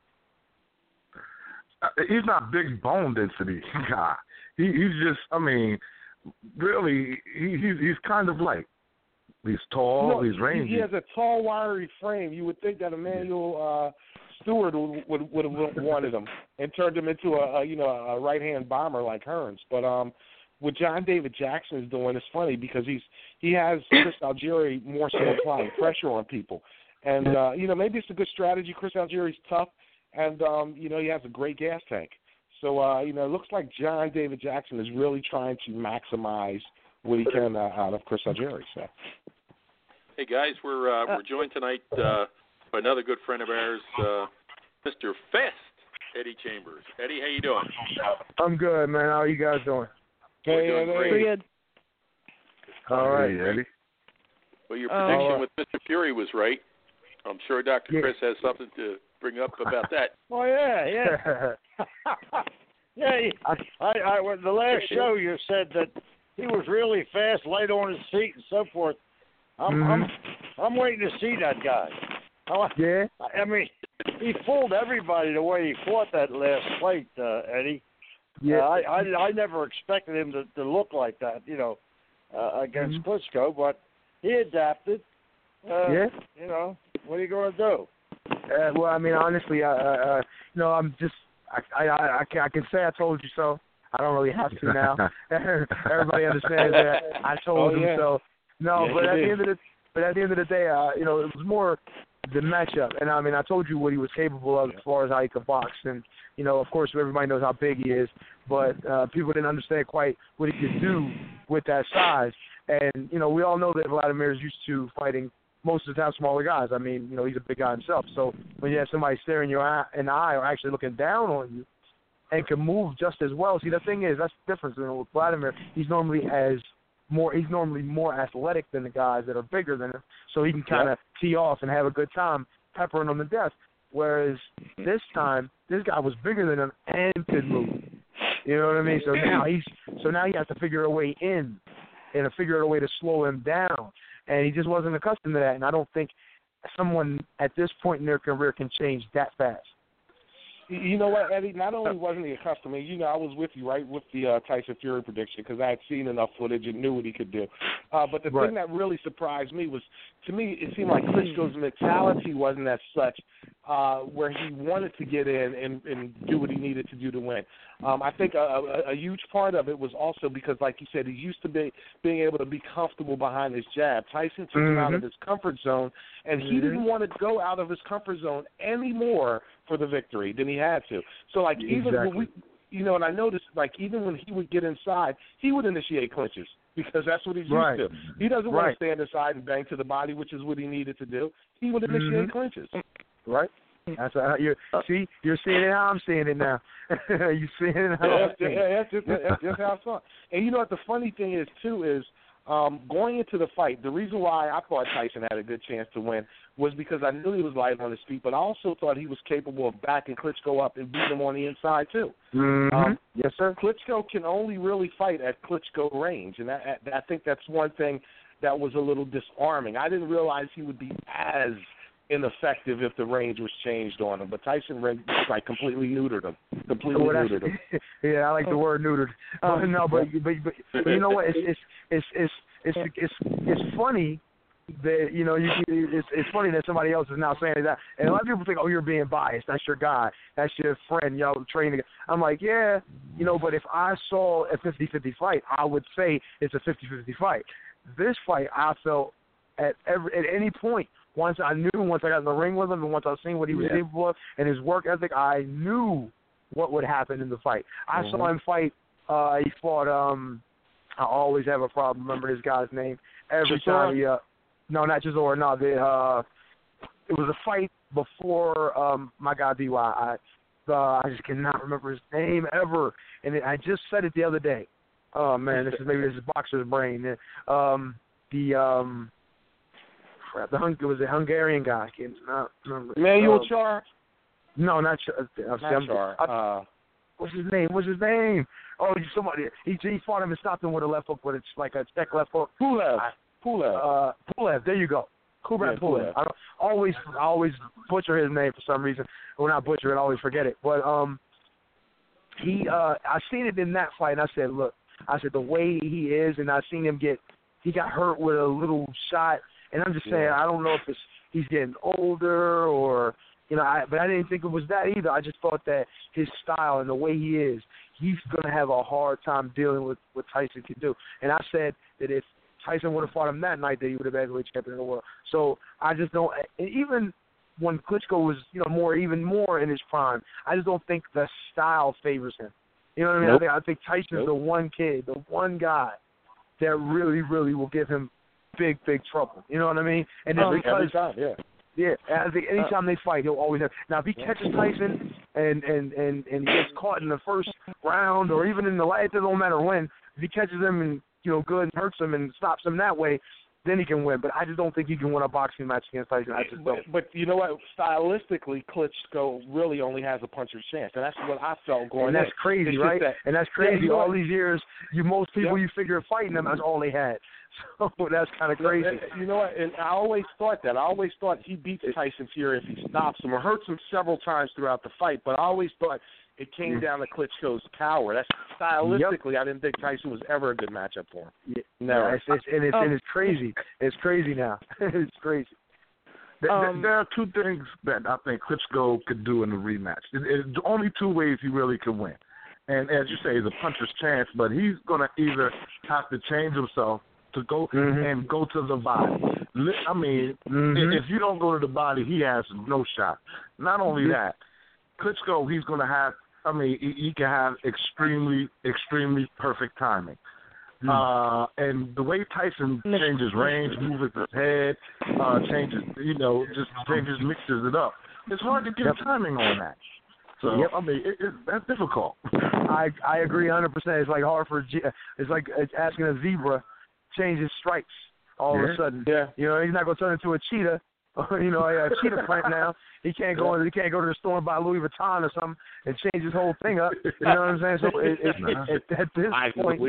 He's not big bone density guy. He's just, really, he's kind of light. He's tall. He's rangy. He has a tall, wiry frame. You would think that Emmanuel Stewart would have wanted him and turned him into a right-hand bomber like Hearns. But what John David Jackson is doing is funny because he has Chris Algieri more so applying pressure on people. And, maybe it's a good strategy. Chris Algieri's tough, and, he has a great gas tank. So, it looks like John David Jackson is really trying to maximize what he can out of Chris Algieri. So. Hey, guys, we're joined tonight by another good friend of ours, Mr. Fest, Eddie Chambers. Eddie, how you doing? I'm good, man. How are you guys doing? We're doing great. Pretty good. All right, Eddie. Well, your prediction with Mr. Fury was right. I'm sure Dr. Chris has something to bring up about that. Oh, yeah. The last show you said that he was really fast, light on his feet, and so forth. I'm waiting to see that guy. He fooled everybody the way he fought that last fight, Eddie. Yeah, I never expected him to look like that, against Klitschko, but he adapted. Yeah. What are you going to do? Well, I mean, honestly, I'm just, I can say I told you so. I don't really have to now. Everybody understands that I told him so. No, yeah, but at the end of the day, it was more the matchup. And I mean, I told you what he was capable of as far as how he could box. And of course, everybody knows how big he is, but people didn't understand quite what he could do with that size. And we all know that Vladimir is used to fighting most of the time smaller guys. I mean, he's a big guy himself. So when you have somebody staring you in the eye or actually looking down on you and can move just as well. See, the thing is, that's the difference. With Vladimir, he's normally more athletic than the guys that are bigger than him, so he can kind of tee off and have a good time peppering them to death. Whereas this time, this guy was bigger than him and could move. You know what I mean? So now he has to figure a way in and figure out a way to slow him down. And he just wasn't accustomed to that. And I don't think someone at this point in their career can change that fast. You know what, Eddie? Not only wasn't he accustomed, I was with you, right, with the Tyson Fury prediction because I had seen enough footage and knew what he could do. But the thing that really surprised me was, to me, it seemed like Klitschko's mentality wasn't as such where he wanted to get in and do what he needed to do to win. I think a huge part of it was also because, like you said, he used to being able to be comfortable behind his jab. Tyson took him out of his comfort zone, and he didn't want to go out of his comfort zone anymore for the victory than he had to. So, like, even when and I noticed, like, even when he would get inside, he would initiate clinches because that's what he's used to. He doesn't want to stand aside and bang to the body, which is what he needed to do. He would initiate clinches. Right? That's how you're seeing it how I'm seeing it now. You seeing it how I'm seeing it. That's just how I saw it. And what the funny thing is, too, is going into the fight, the reason why I thought Tyson had a good chance to win was because I knew he was light on his feet, but I also thought he was capable of backing Klitschko up and beating him on the inside, too. Yes, sir. Klitschko can only really fight at Klitschko range, and I think that's one thing that was a little disarming. I didn't realize he would be as ineffective if the range was changed on him, but Tyson completely neutered him. Neutered him. Yeah, I like the word neutered. But you know what? It's funny that it's funny that somebody else is now saying that, and a lot of people think, oh, you're being biased. That's your guy. That's your friend. Y'all training. I'm like, yeah, but if I saw a 50-50 fight, I would say it's a 50-50 fight. This fight, I felt at any point. Once I got in the ring with him and once I seen what he was capable of and his work ethic, I knew what would happen in the fight. I saw him fight. He fought. I always have a problem remembering this guy's name. Every time he. No, not Chisora. No, it was a fight before my guy DY. I just cannot remember his name ever. And I just said it the other day. Oh man, this is boxer's brain. It was a Hungarian guy. I can't remember. Manuel Char? No, not Char. Char. What's his name? Oh, somebody. He fought him and stopped him with a left hook, but it's like a check left hook. Pulev. Pulev. There you go. Kubrat Pulev. I always butcher his name for some reason. Well, not butcher it, I always forget it. But I seen it in that fight, and I said, look, the way he is, and I seen him he got hurt with a little shot. And I'm just saying, I don't know if he's getting older or, but I didn't think it was that either. I just thought that his style and the way he is, he's going to have a hard time dealing with what Tyson can do. And I said that if Tyson would have fought him that night, that he would have been heavyweight champion of the world. So I just don't, and even when Klitschko was, even more in his prime, I just don't think the style favors him. You know what I mean? Nope. I think Tyson's the one kid, the one guy that really, really will give him big trouble. You know what I mean? And then every time, I think anytime they fight, he'll always have. Now, if he catches Tyson and he gets caught in the first round or even in the last, it don't matter when. If he catches him and good and hurts him and stops him that way, then he can win. But I just don't think he can win a boxing match against Tyson. I just don't. But you know what? Stylistically, Klitschko really only has a puncher's chance, and that's what I felt going. And that's crazy, right? And that's crazy. All these years, most people you figure fighting them, that's all they had. So that's kind of crazy. You know what? And I always thought that. I always thought he beats Tyson Fury if he stops him or hurts him several times throughout the fight. But I always thought it came down to Klitschko's power. That's stylistically, I didn't think Tyson was ever a good matchup for him. Yeah, Never. It's crazy. It's crazy now. It's crazy. There are two things that I think Klitschko could do in the rematch. It's only two ways he really could win. And as you say, it's a puncher's chance, but he's going to either have to change himself to go and go to the body. I mean, if you don't go to the body, he has no shot. Not only that, Klitschko, he's going to have, I mean, he can have extremely, extremely perfect timing. And the way Tyson changes range, moves his head, changes, mixes it up. It's hard to get timing on that. So, I mean, that's difficult. I agree 100%. It's like hard for it's like asking a zebra change his stripes all of a sudden. Yeah. You know, he's not going to turn into a cheetah. You know, a cheetah print now. He can't go to the store and buy Louis Vuitton or something and change his whole thing up. You know what I'm saying? So at this point,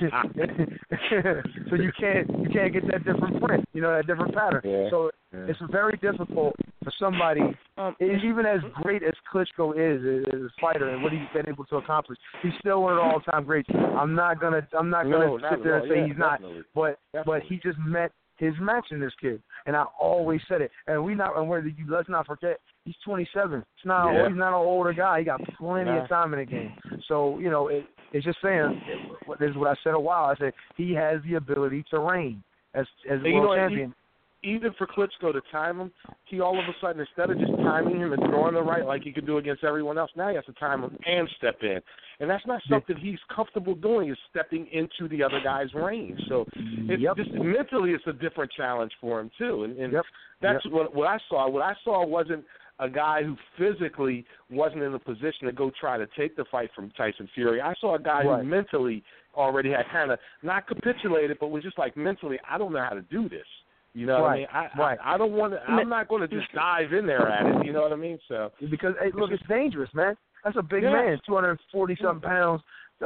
so you can't get that different print. You know, that different pattern. Yeah. So it's very difficult for somebody, even as great as Klitschko is as a fighter and what he's been able to accomplish. He's still one of the all-time greats. I'm not gonna sit there and say he's not. But he just met his match in this kid, and I always said it. And let's not forget, he's 27. He's not an older guy. He got plenty of time in the game. So you know, it's just saying. This is what I said a while. I said he has the ability to reign as world champion. Even for Klitschko to time him, he all of a sudden, instead of just timing him and throwing the right like he could do against everyone else, now he has to time him and step in. And that's not something he's comfortable doing, is stepping into the other guy's range. So just mentally it's a different challenge for him, too. And that's what I saw. What I saw wasn't a guy who physically wasn't in a position to go try to take the fight from Tyson Fury. I saw a guy who mentally already had kind of not capitulated, but was just like mentally, I don't know how to do this. You know what I mean? I don't want to. I'm not going to just dive in there at it. You know what I mean? So because it's dangerous, man. That's a big man, 240-something pounds,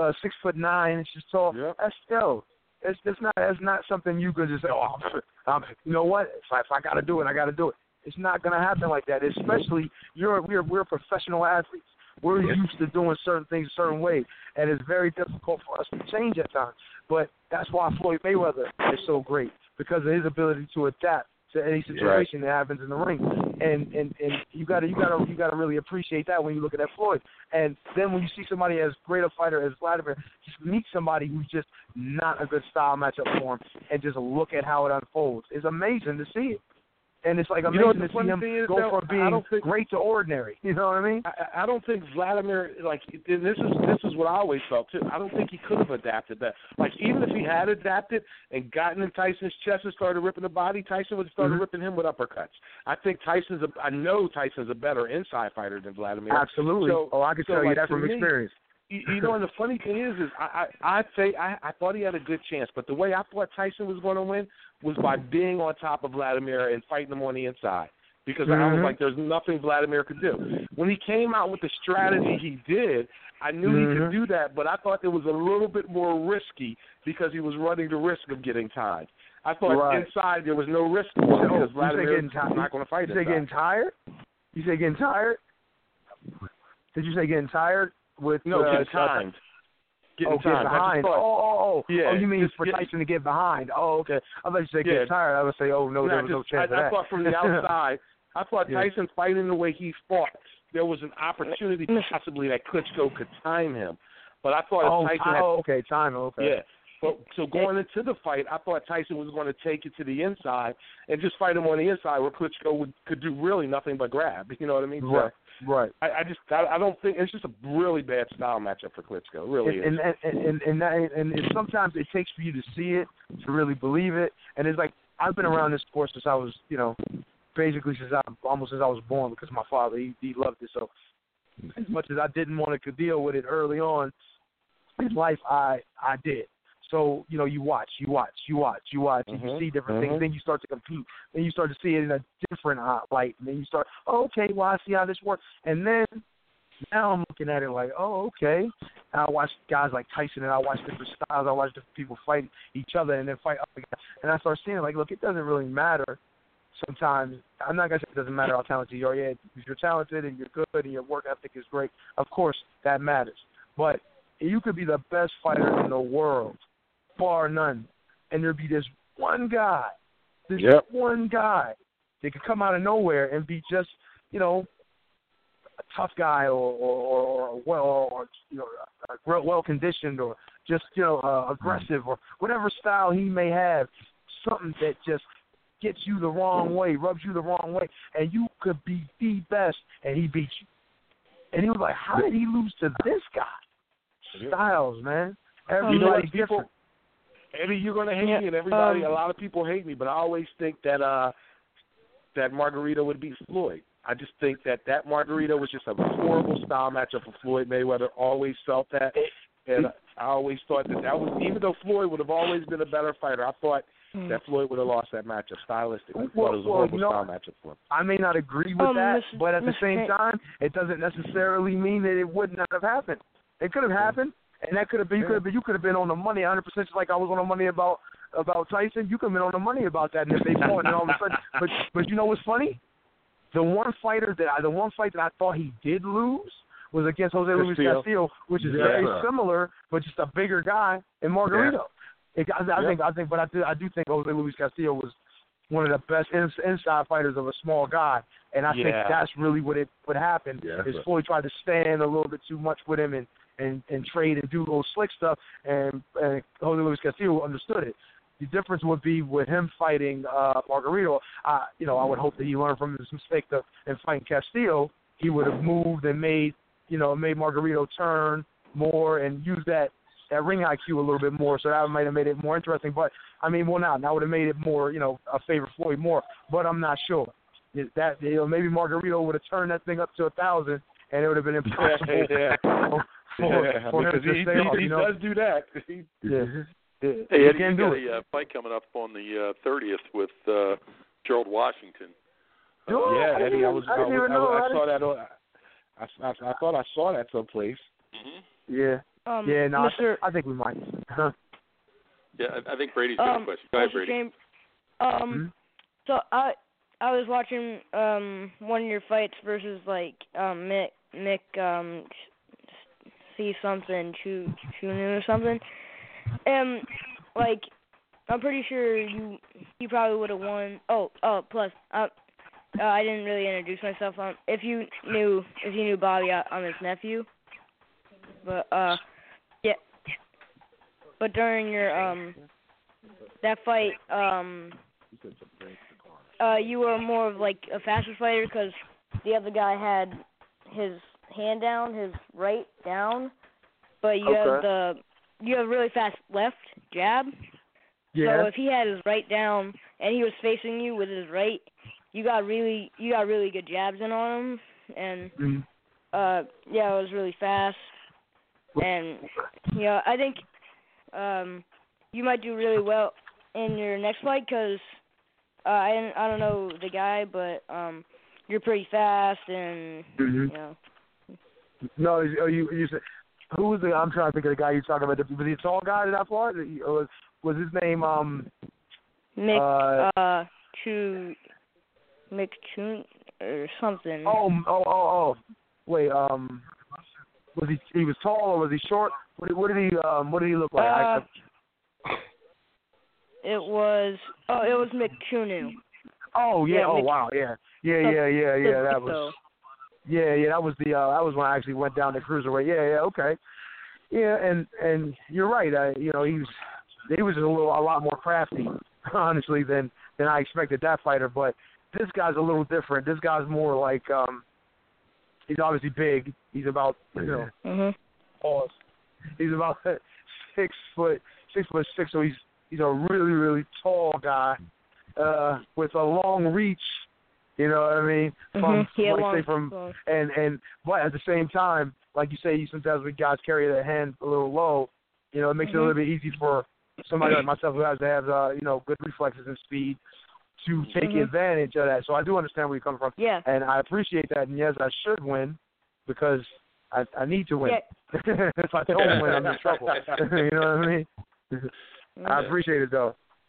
6'9", inches tall. Yep. That's not something you could just say. You know what? If I got to do it, I got to do it. It's not going to happen like that. Especially we're professional athletes. We're used to doing certain things a certain way, and it's very difficult for us to change at times. But that's why Floyd Mayweather is so great, because of his ability to adapt to any situation that happens in the ring. And you gotta really appreciate that when you look at that Floyd. And then when you see somebody as great a fighter as Vladimir, just meet somebody who's just not a good style matchup for him, and just look at how it unfolds. It's amazing to see it. And it's like amazing to see him go from being great to ordinary. You know what I mean? I don't think Vladimir, like, this is what I always felt, too. I don't think he could have adapted that. Like, even if he had adapted and gotten in Tyson's chest and started ripping the body, Tyson would have started ripping him with uppercuts. I know Tyson's a better inside fighter than Vladimir. Absolutely. So, I can tell you that from experience. You know, and the funny thing is I thought he had a good chance, but the way I thought Tyson was going to win was by being on top of Vladimir and fighting him on the inside, because I was like, there's nothing Vladimir could do. When he came out with the strategy he did, I knew he could do that, but I thought it was a little bit more risky because he was running the risk of getting tied. I thought inside there was no risk for him because Vladimir was not going to fight inside. You say getting tired? You say getting tired? Did you say getting tired? Getting timed. Getting behind. You mean for Tyson to get behind? Oh, okay. I thought you said get tired. I would say, there was no chance of that. I thought from the outside, Tyson fighting the way he fought, there was an opportunity possibly that Klitschko could time him. But I thought Tyson time. Okay. Yeah. But so going into the fight, I thought Tyson was going to take it to the inside and just fight him on the inside, where Klitschko could do really nothing but grab. You know what I mean? Right. Right. I don't think it's just a really bad style matchup for Klitschko. It really is. And sometimes it takes for you to see it to really believe it. And it's like, I've been around this sport since I was, basically since I was born, because my father he loved it. So as much as I didn't want to deal with it early on in life, I did. So, you watch, and you see different things. Then you start to compete. Then you start to see it in a different light. And then you start, okay, well, I see how this works. And then now I'm looking at it like, okay. And I watch guys like Tyson, and I watch different styles. I watch different people fight each other and then fight up again. And I start seeing, like, look, it doesn't really matter sometimes, I'm not going to say it doesn't matter how talented you are. Yeah, if you're talented and you're good and your work ethic is great, of course that matters. But you could be the best fighter in the world, bar none, and there'd be this one guy that could come out of nowhere and be just, you know, a tough guy or well conditioned or just, you know, aggressive or whatever style he may have, something that just gets you the wrong way, rubs you the wrong way, and you could be the best, and he beats you. And he was like, how did he lose to this guy? Styles, man. Everybody's different. I mean, you're going to hate me, and everybody, a lot of people hate me, but I always think that that Margarito would beat Floyd. I just think that Margarito was just a horrible style matchup for Floyd Mayweather. Always felt that, and I always thought that was, even though Floyd would have always been a better fighter, I thought that Floyd would have lost that matchup stylistically. I thought it was a horrible style matchup for him. I may not agree with that, but at the same time, it doesn't necessarily mean that it would not have happened. It could have happened. And that could have been, you could have been on the money 100%, just like I was on the money about Tyson. You could have been on the money about that, and if they fought, and all of a sudden, but you know what's funny? The one fight that I thought he did lose was against Jose Luis Castillo, which is very similar, but just a bigger guy in Margarito. I do think Jose Luis Castillo was one of the best inside fighters of a small guy, and I think that's really what happened. Is Floyd tried to stand a little bit too much with him and trade and do little slick stuff, and Jose Luis Castillo understood it. The difference would be with him fighting Margarito. I would hope that he learned from his mistake in fighting Castillo. He would have moved and made Margarito turn more and use that ring IQ a little bit more. So that might have made it more interesting. But I mean, that would have made it more, a favor Floyd more. But I'm not sure. That maybe Margarito would have turned that thing up to 1,000, and it would have been impossible. For him to stay off, he does do that. Hey, Eddie, you got a fight coming up on the 30th with Gerald Washington. Eddie, I saw that. I thought I saw that someplace. Mm-hmm. I think we might. Yeah, I think Brady's got a question. Go ahead, Brady. So I was watching one of your fights versus like Mick see something Chunu or something, and like I'm pretty sure you probably would have won. Plus I didn't really introduce myself. If you knew Bobby, I'm his nephew. But but during your that fight you were more of like a faster fighter because the other guy had his hand down, his right down, but you have really fast left jab. Yeah. So if he had his right down and he was facing you with his right, you got really good jabs in on him, and it was really fast. And I think you might do really well in your next fight because I don't know the guy, but you're pretty fast and No, you said who was the? I'm trying to think of the guy you're talking about. Was he a tall guy that I fought? Was his name Mick Chun or something? Oh. Wait, was he was tall or was he short? What did he look like? It was Mick Chunu. Oh yeah. Oh wow. Yeah. That was. Yeah, that was that was when I actually went down to cruiserweight. Yeah, okay. Yeah, and you're right. He was a lot more crafty, honestly, than I expected that fighter. But this guy's a little different. This guy's more like he's obviously big. He's about he's about 6'6", so he's a really, really tall guy with a long reach. You know what I mean? But at the same time, like you say, sometimes we guys carry their hand a little low. It makes it a little bit easy for somebody like myself who has to have good reflexes and speed to take advantage of that. So I do understand where you're coming from. Yeah. And I appreciate that. And yes, I should win because I need to win. Yeah. If I don't win, I'm in trouble. You know what I mean? I appreciate it though.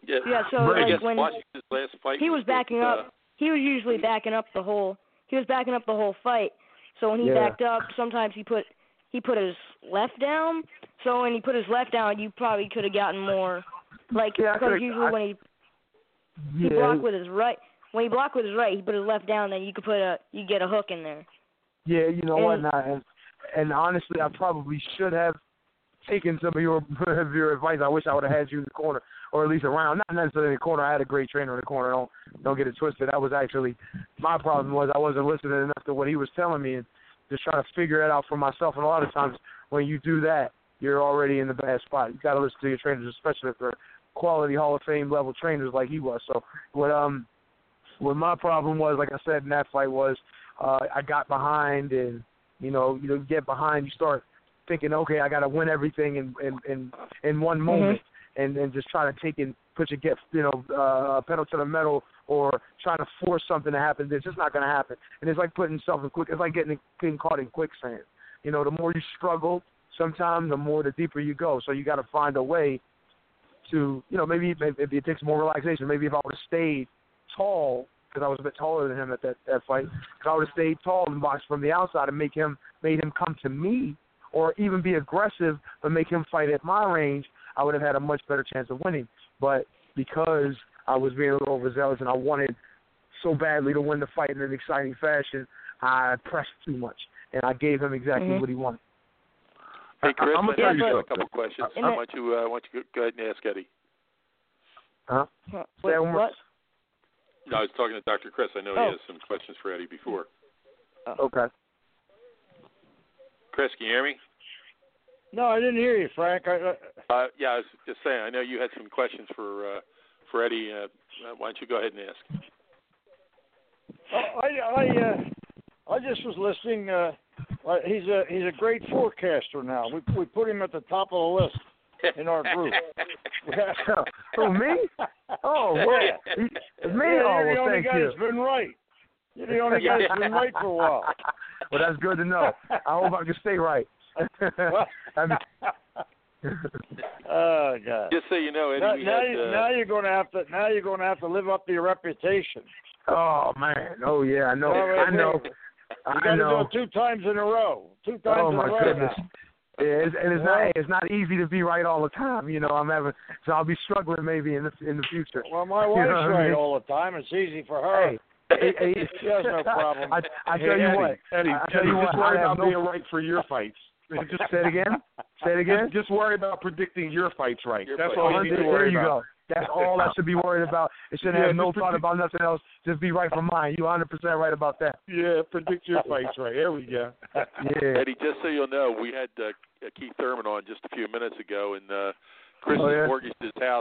Yeah. So like when Washington's last fight, he was backing up, he was usually backing up the whole. He was backing up the whole fight. So when he backed up, sometimes he put his left down. So when he put his left down, you probably could have gotten more. Like because usually when he blocked with his right. When he blocked with his right, he put his left down. Then you could you get a hook in there. Yeah, you know what? And honestly, I probably should have taken some of your advice. I wish I would have had you in the corner, or at least around. Not necessarily in the corner. I had a great trainer in the corner. Don't get it twisted. That was actually my problem. Was I wasn't listening enough to what he was telling me and just trying to figure it out for myself. And a lot of times when you do that, you're already in the bad spot. You got to listen to your trainers, especially if they're quality Hall of Fame level trainers like he was. So what my problem was, like I said in that fight, was I got behind, and you get behind, you start thinking, okay, I got to win everything in one moment, and just try to take and pedal to the metal, or trying to force something to happen. It's just not going to happen, and it's like putting yourself in it's like getting caught in quicksand. The more you struggle, sometimes the deeper you go. So you got to find a way to, maybe it takes more relaxation. Maybe if I would have stayed tall, because I was a bit taller than him at that fight, if I would have stayed tall and boxed from the outside and made him come to me, or even be aggressive but make him fight at my range, I would have had a much better chance of winning. But because I was being a little overzealous and I wanted so badly to win the fight in an exciting fashion, I pressed too much, and I gave him exactly what he wanted. Hey, Chris, I'm I tell you have a couple questions. I want you to go ahead and ask Eddie. Huh? What? No, I was talking to Dr. Chris. I know he has some questions for Eddie before. Okay. Chris, can you hear me? No, I didn't hear you, Frank. Yeah, I was just saying. I know you had some questions for Eddie. Why don't you go ahead and ask? I just was listening. He's a great forecaster now. We put him at the top of the list in our group. Who, me? Oh, well, me? You're the only guy that's been right. You're the only guy that's been right for a while. Well, that's good to know. I hope I can stay right. Oh God! Just so you know, Eddie, now you're going to have to live up to your reputation. Oh man! Oh yeah, I know. I know. You got to do it 2 times in a row. 2 times in a row. Oh my goodness! Now. Yeah, it's not easy to be right all the time. So I'll be struggling maybe in the future. Well, my wife's right all the time. It's easy for her. Hey, she has no problem. I tell you what, Eddie, just worry about being right for your fights. Just say it again. Just worry about predicting your fights right. That's all you need to There worry you about. go. That's all I should be worried about. It shouldn't have no thought about nothing else. Just be right for mine. You're 100% right about that. Yeah, predict your fights right. There we go. Yeah. Eddie, just so you'll know, we had Keith Thurman on just a few minutes ago, and Chris has mortgaged his house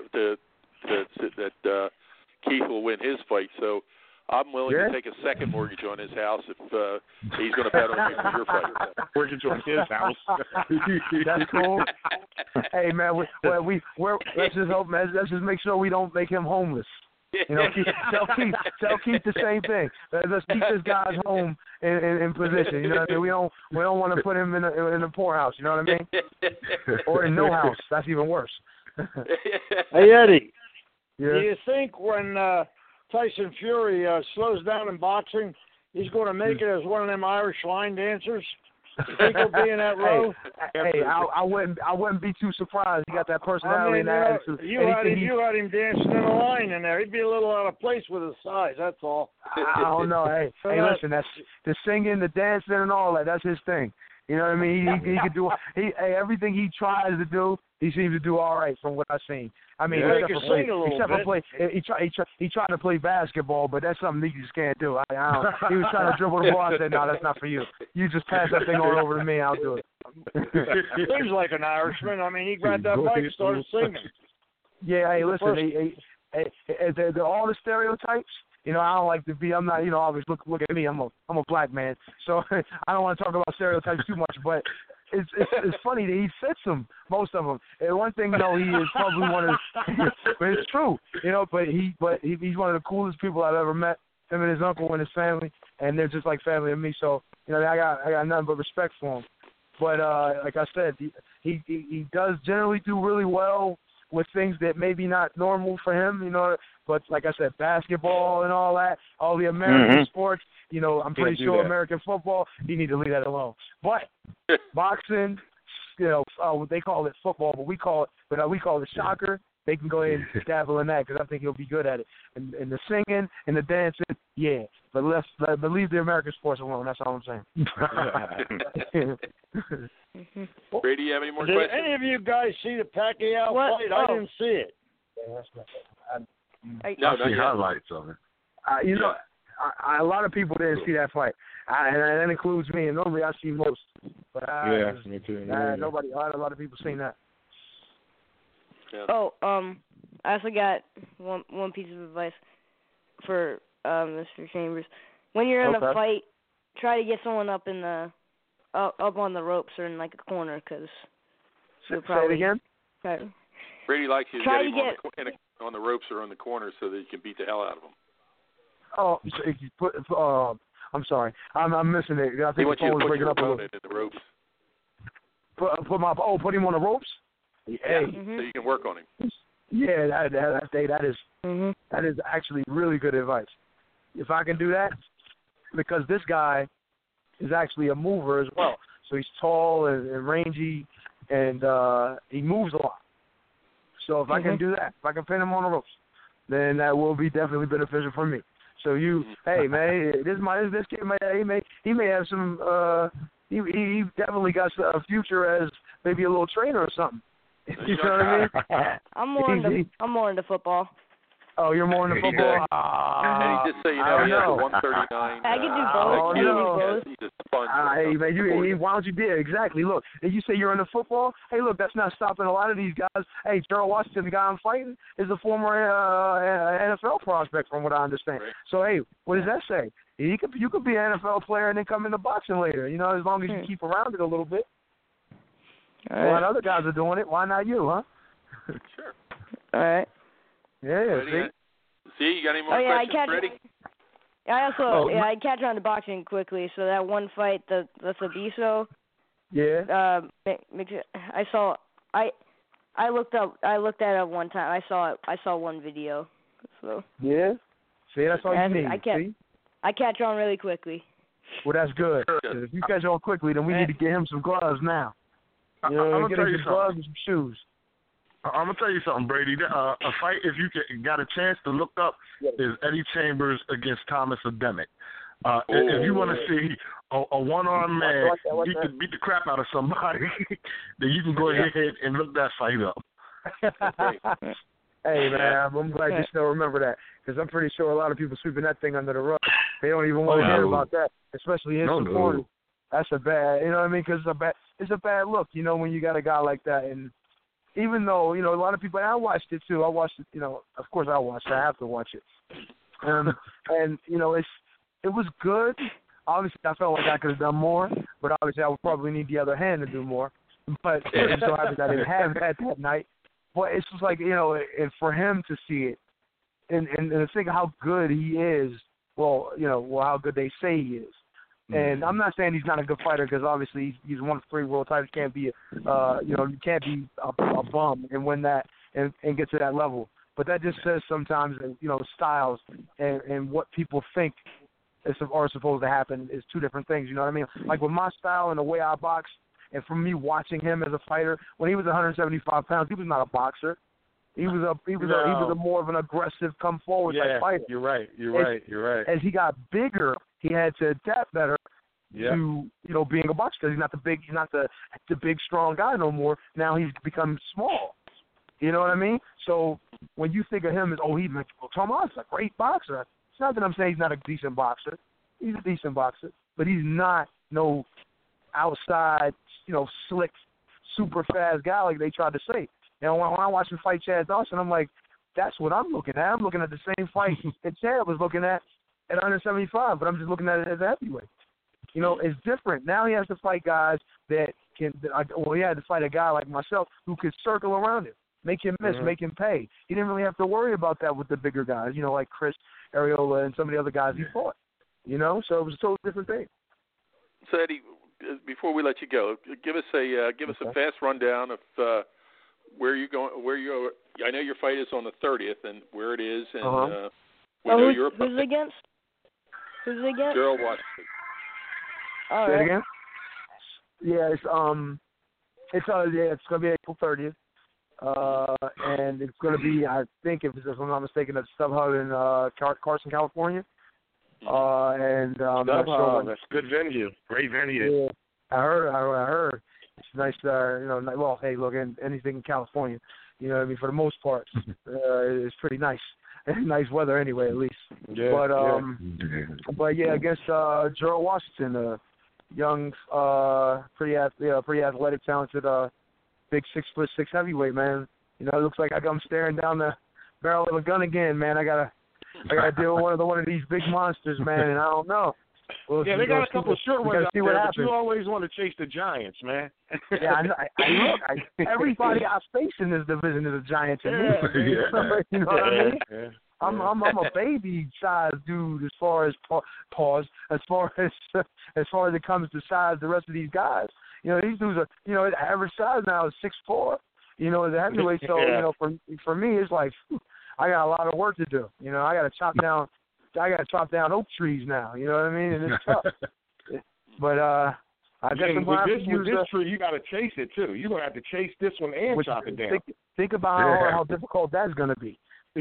that Keith will win his fight. So I'm willing to take a second mortgage on his house if he's going to bet on you for your fight. Mortgage on his house. That's cool. Hey man, let's just hope, man. Let's just make sure we don't make him homeless. Tell Keith the same thing. Let's keep this guy's home in position. You know what I mean? We don't want to put him in a poorhouse. You know what I mean? Or in no house. That's even worse. Hey Eddie, yeah. Do you think when Tyson Fury slows down in boxing, he's going to make it as one of them Irish line dancers? You think he'll be in that row? Hey, I wouldn't be too surprised. He got that personality and that attitude. You had him dancing in a line in there. He'd be a little out of place with his size. That's all. I don't know. Hey, listen. That's the singing, the dancing, and all that. That's his thing. You know what I mean? He could do everything he tries to do. He seems to do all right from what I've seen. I mean, he tried to play basketball, but that's something he just can't do. He was trying to dribble the ball. I said, no, that's not for you. You just pass that thing on over to me. I'll do it. Seems like an Irishman. I mean, he grabbed that mic and started singing. Yeah, hey, listen, all the stereotypes. I don't like to be. I'm not. Always look at me. I'm a black man, so I don't want to talk about stereotypes too much. But it's funny that he fits them, most of them. And one thing, he is probably one of. But it's true, But he's one of the coolest people I've ever met. Him and his uncle and his family, and they're just like family to me. So I got nothing but respect for him. But like I said, he does generally do really well with things that maybe not normal for him, you know. But like I said, basketball and all that, all the American sports, you know, I'm pretty sure American football, he need to leave that alone. But boxing, you know, they call it football, but we call it soccer. They can go ahead and dabble in that because I think he'll be good at it. And the singing and the dancing, yeah. But leave the American sports alone. That's all I'm saying. Brady, you have any more Did questions? any of you guys see the Pacquiao fight? I didn't see it. No, I see highlights of it. You know, a lot of people didn't see that fight, and that includes me. And normally I see most, but me too. nobody. A lot of people seen that. Yeah. Oh, I also got one piece of advice for Mr. Chambers. When you're in a fight, try to get someone up in the up on the ropes or in like a corner, because you'll probably. Say it again. Okay. Brady likes you to Try get to him on the ropes or on the corner so that you can beat the hell out of him. Oh, so if you put. I'm sorry, I'm missing it. I He think wants the you phone to was put breaking your up a little. opponent in the ropes. Put him on the ropes. Hey. So you can work on him. Yeah, that is actually really good advice. If I can do that, because this guy is actually a mover as well. So he's tall and rangy, and he moves a lot. So if I can do that, if I can pin him on the ropes, then that will be definitely beneficial for me. So hey man, this kid he may have some. He definitely got a future as maybe a little trainer or something. You know what I mean? I'm more into football. Oh, you're more into football? And he just say, he has a 139. I can do both. He's a sponge. Hey, man, why don't you do it? Exactly. Look, if you say you're into football, hey, look, that's not stopping a lot of these guys. Hey, Gerald Washington, the guy I'm fighting, is a former NFL prospect, from what I understand. Right. So, hey, what does that say? You could be an NFL player and then come into boxing later, you know, as long as you keep around it a little bit. All right. A lot of other guys are doing it. Why not you, huh? Sure. All right. Yeah, see, you got any more questions, Freddie? I catch on to boxing quickly. So that one fight, the Sabiso. Yeah. I looked at it one time. I saw one video. So. Yeah. See, that's all you need. I catch on really quickly. Well, that's good. If you catch on quickly, then we need to get him some gloves now. I'm gonna tell you some gloves and some shoes. I'm gonna tell you something, Brady. A fight, if you got a chance to look up, is Eddie Chambers against Thomas Ademic. If you want to see a one-armed man he can beat the crap out of somebody, then you can go ahead and look that fight up. Hey man, I'm glad you still remember that, because I'm pretty sure a lot of people sweeping that thing under the rug. They don't even want to hear about that, especially in supporters. That's a bad, you know what I mean? Because it's a bad look, you know, when you got a guy like that. And even though, you know, a lot of people, and I watched it too. I watched it, you know, of course I watched it. I have to watch it. And you know, it was good. Obviously, I felt like I could have done more, but obviously I would probably need the other hand to do more. But I'm so happy that I didn't have that night. But it's just like, you know, and for him to see it, and to think how good he is, how good they say he is. And I'm not saying he's not a good fighter, because obviously he's won 3 world titles. Can't be, you can't be a bum and win that and get to that level. But that just says sometimes, you know, styles and what people think are supposed to happen is 2 different things. You know what I mean? Like with my style and the way I box, and from me watching him as a fighter, when he was 175 pounds, he was not a boxer. He was a more of an aggressive, come forward type fighter. You're right. As he got bigger, he had to adapt better to, you know, being a boxer, because he's not the big strong guy no more. Now he's become small. You know what I mean? So when you think of him as Tomas, a great boxer. It's not that I'm saying he's not a decent boxer. He's a decent boxer, but he's not no outside, you know, slick, super fast guy like they tried to say. And when I watch him fight Chad Dawson, I'm like, that's what I'm looking at. I'm looking at the same fight that Chad was looking at 175, but I'm just looking at it as a heavyweight. You know, it's different. Now he has to fight guys he had to fight a guy like myself who could circle around him, make him miss, make him pay. He didn't really have to worry about that with the bigger guys, you know, like Chris Arreola and some of the other guys he fought. You know, so it was a totally different thing. So Eddie, before we let you go, give us a fast rundown of where you going? Where you? I know your fight is on the 30th, and where it is, and we Oh, know your who's it against? Who's it against? Gerald Washington. All Say it right. again? Yeah, it's gonna be April 30th, and it's gonna be, I think, if I'm not mistaken, at StubHub in Carson, California. And not sure when. That's a good venue, great venue. Yeah, I heard. It's nice. Well, hey, look, anything in California, you know what I mean. For the most part, it's pretty nice. Nice weather anyway, at least. Yeah. But yeah, against Gerald Washington, young, pretty athletic, talented, big 6'6" heavyweight, man. You know, it looks like I'm staring down the barrel of a gun again, man. I gotta deal with one of these big monsters, man, and I don't know. Well, yeah, they got a couple of short ones out there, but you always want to chase the giants, man. Yeah, I know. Everybody I face in this division is a giant to me. Yeah. You know what I mean? Yeah. I'm a baby-sized dude as far as as far as it comes to size. The rest of these guys, you know, these dudes are, you know, the average size now is 6'4". You know, as a heavyweight. So you know, for me, it's like I got a lot of work to do. You know, I got to chop down oak trees now. You know what I mean? And it's tough. But I guess with this tree, you got to chase it too. You're gonna have to chase this one and chop it down. Think about how difficult that's gonna be.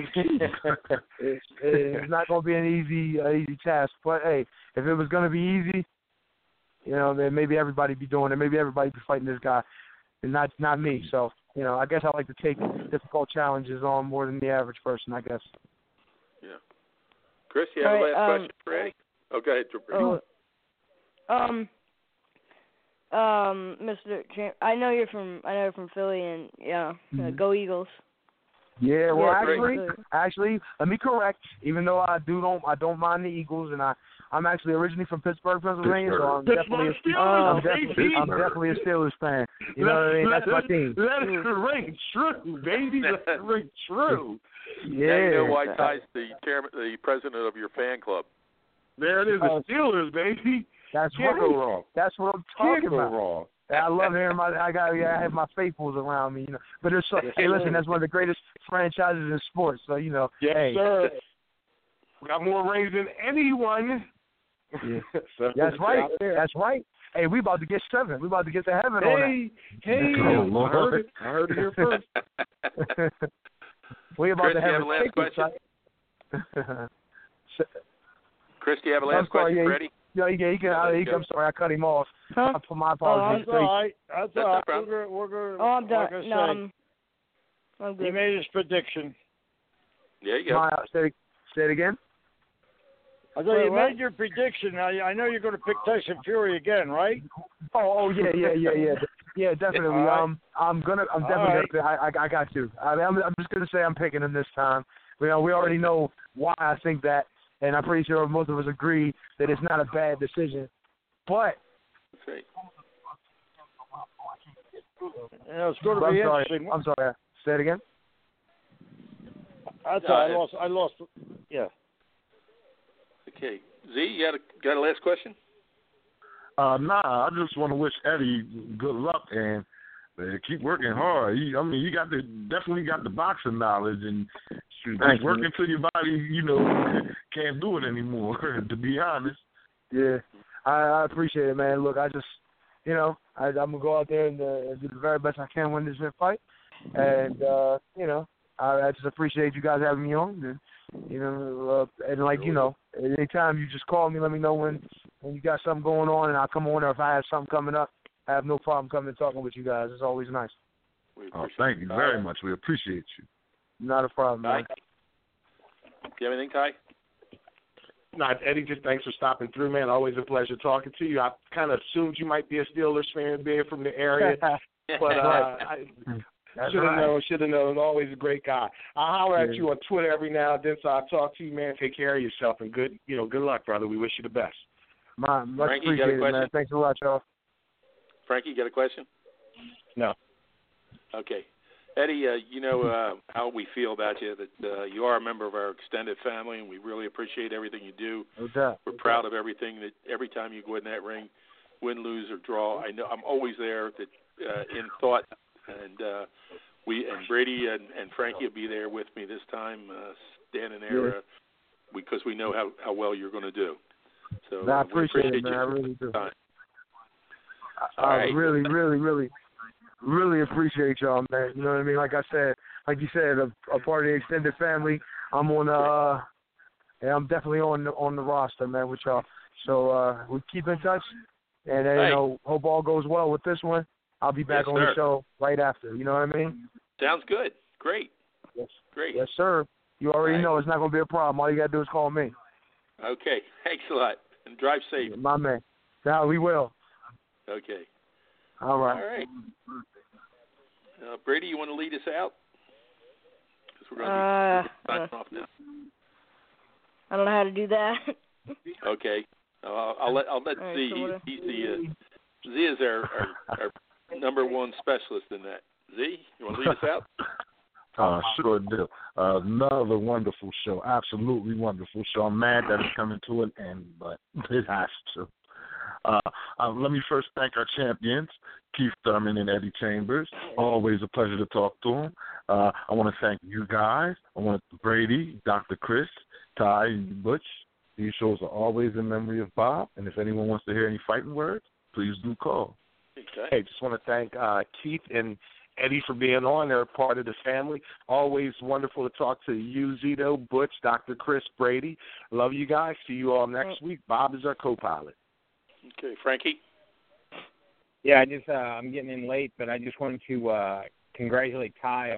It's not going to be an easy task. But, hey, if it was going to be easy, you know, then maybe everybody be doing it. Maybe everybody be fighting this guy and not me. So, you know, I guess I like to take difficult challenges on more than the average person, I guess. Yeah. Chris, you have a last question for Eddie? Oh, go ahead. Mr. Champ, I know you're from Philly, and go Eagles. Yeah, well, actually, let me correct. Even though I don't mind the Eagles, and I'm actually originally from Pittsburgh, Pennsylvania, so I'm definitely a Steelers fan. You know what I mean? That's my team. Let it ring true, baby. Let it ring true. Yeah. Now you know why Ty's the president of your fan club. There it is, the Steelers, baby. That's Can't right. go wrong. That's what I'm talking Can't about. go wrong. I love hearing I have my faithfuls around me, you know. But hey, listen, that's one of the greatest franchises in sports. So, you know, yes, hey. sir. We got more rings than anyone. Yeah. That's right. That's right. Hey, we about to get 7. We about to get to heaven on that. Hey, I heard it here first. We about Chris, to have a last question? Chris, do you have a last question for Eddie? Yeah, he can. I'm sorry, I cut him off. Huh? For my apologies. That's all right. That's all right. No We're going. Oh, I'm done. Like No, I'm good. he made his prediction. Yeah, you go. Say it again. I thought you made your prediction. I know you're going to pick Tyson Fury again, right? Oh yeah. Yeah, definitely. Right. I'm definitely gonna. I got to. I'm just gonna say I'm picking him this time. You know, we already know why I think that, and I'm pretty sure most of us agree that it's not a bad decision. But That's right. It's going to be interesting. I'm sorry. Say it again. That's all. I lost. Yeah. Okay. Z, you got a last question? Nah, I just want to wish Eddie good luck and keep working hard. You definitely got the boxing knowledge, and keep working till your body, can't do it anymore. To be honest. Yeah, I appreciate it, man. Look, I just, I'm gonna go out there and do the very best I can win this fight, and I just appreciate you guys having me on, and anytime you just call me, let me know when you got something going on, and I'll come on. Or if I have something coming up, I have no problem coming and talking with you guys. It's always nice. Thank you very much. We appreciate you. Not a problem, man. Do you have anything, Ty? No, Eddie, just thanks for stopping through, man. Always a pleasure talking to you. I kind of assumed you might be a Steelers fan, being from the area, but I should have known. Always a great guy. I'll holler at you on Twitter every now and then, so I'll talk to you, man. Take care of yourself, and good luck, brother. We wish you the best. Much appreciated, man. Thanks a lot, y'all. Frankie, you got a question? No. Okay. Eddie, you know how we feel about you, that you are a member of our extended family, and we really appreciate everything you do. No doubt. We're proud of everything that every time you go in that ring, win, lose, or draw. I know I'm always there in thought, and Brady and Frankie will be there with me this time, Stan and Era, because we know how well you're going to do. So I appreciate it, man. I really do. I really, really, really, really appreciate y'all, man. You know what I mean? Like you said, a part of the extended family. I'm I'm definitely on the roster, man, with y'all. So we keep in touch, and hope all goes well with this one. I'll be back on the show right after. You know what I mean? Sounds good. Great. Yes. Great. Yes, sir. You already know it's not going to be a problem. All you got to do is call me. Okay. Thanks a lot. And drive safe. My man. Yeah, we will. Okay. All right. All right. Brady, you want to lead us out? Because we're going to be signing off now. I don't know how to do that. Okay. I'll let Z. Z is our number one specialist in that. Z, you want to lead us out? Sure do. Another wonderful show. Absolutely wonderful show. I'm mad that it's coming to an end, but it has to. Let me first thank our champions, Keith Thurman and Eddie Chambers. Always a pleasure to talk to them. I want to thank you guys. I want Brady, Dr. Chris, Ty, and Butch. These shows are always in memory of Bob, and if anyone wants to hear any fighting words, please do call. Okay. Hey, just want to thank Keith and Eddie for being on. They're a part of the family. Always wonderful to talk to you, Zito, Butch, Dr. Chris, Brady. Love you guys. See you all next week. Bob is our co-pilot. Okay, Frankie? Yeah, I'm getting in late, but I just wanted to congratulate Ty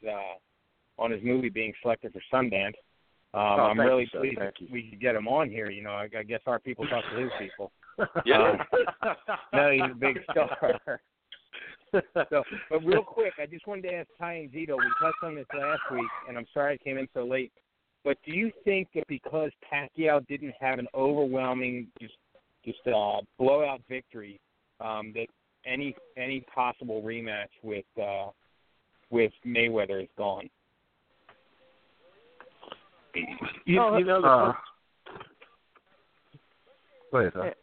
on his movie being selected for Sundance. I'm really pleased we could get him on here. You know, I guess our people talk to his people. Yeah. No, he's a big star. So, but real quick, I just wanted to ask Ty and Zito, we touched on this last week, and I'm sorry I came in so late, but do you think that because Pacquiao didn't have an overwhelming just blowout victory, that any possible rematch with Mayweather is gone? You know, go ahead, Ty.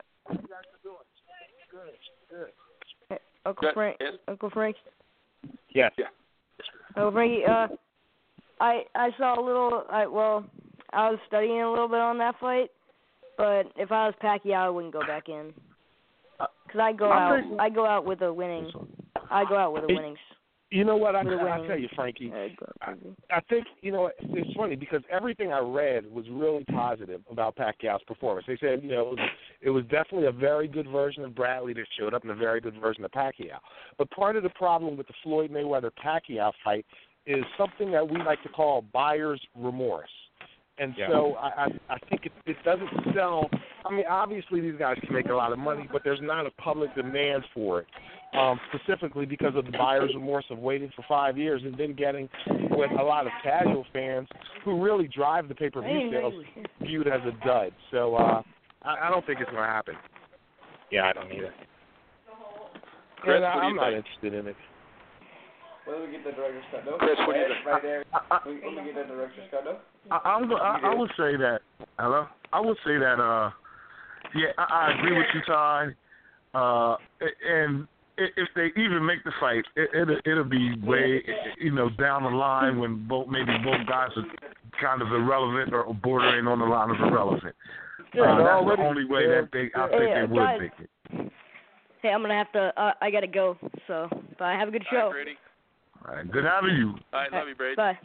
Uncle Frank. Yes. Yeah. Uncle Frankie, I saw a little. I was studying a little bit on that fight, but if I was Pacquiao, I wouldn't go back in. Because I go out with a winning. I go out with a winning. You know what? I tell you, Frankie. I think it's funny because everything I read was really positive about Pacquiao's performance. They said it was definitely a very good version of Bradley that showed up and a very good version of Pacquiao. But part of the problem with the Floyd Mayweather-Pacquiao fight is something that we like to call buyer's remorse. And so I think it doesn't sell. I mean, obviously these guys can make a lot of money, but there's not a public demand for it, specifically because of the buyer's remorse of waiting for 5 years and then getting with a lot of casual fans who really drive the pay-per-view sales viewed as a dud. So I don't think it's going to happen. Yeah, I don't either. Chris, I'm not interested in it. Where do we get the director's cut, though? Chris, what do you think? Right there. When we get the director's cut, though? I would say that. Hello. I would say that. I agree with you, Ty. And if they even make the fight, it'll be way down the line when both guys are kind of irrelevant or bordering on the line of irrelevant. That's the only way that I think they would make it. Hey, I'm gonna have to. I gotta go. So, bye. Have a good show. Brady. All right, good having you. All right, love you, Brady. Bye.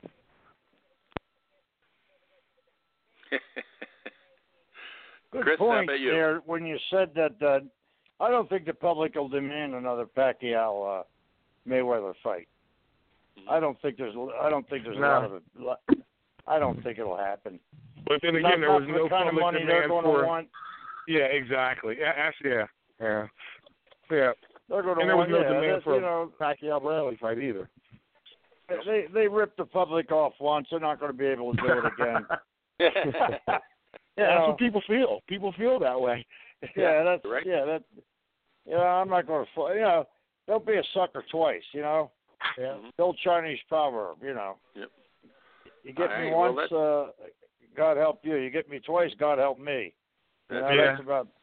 Good Chris, point how about you? there when you said that. I don't think the public will demand another Pacquiao Mayweather fight. I don't think there's a lot of it. I don't think it'll happen. But then again, there was no kind of public money demand they're going to want. Yeah, exactly. Yeah. They're going to and there was want. no demand for a Pacquiao Bradley fight either. They ripped the public off once. They're not going to be able to do it again. That's what people feel. People feel that way. Yeah, that's right. Yeah, that. I'm not going to. Don't be a sucker twice. Yeah. The old Chinese proverb. Yep. You get me once, God help you. You get me twice, God help me. That's about.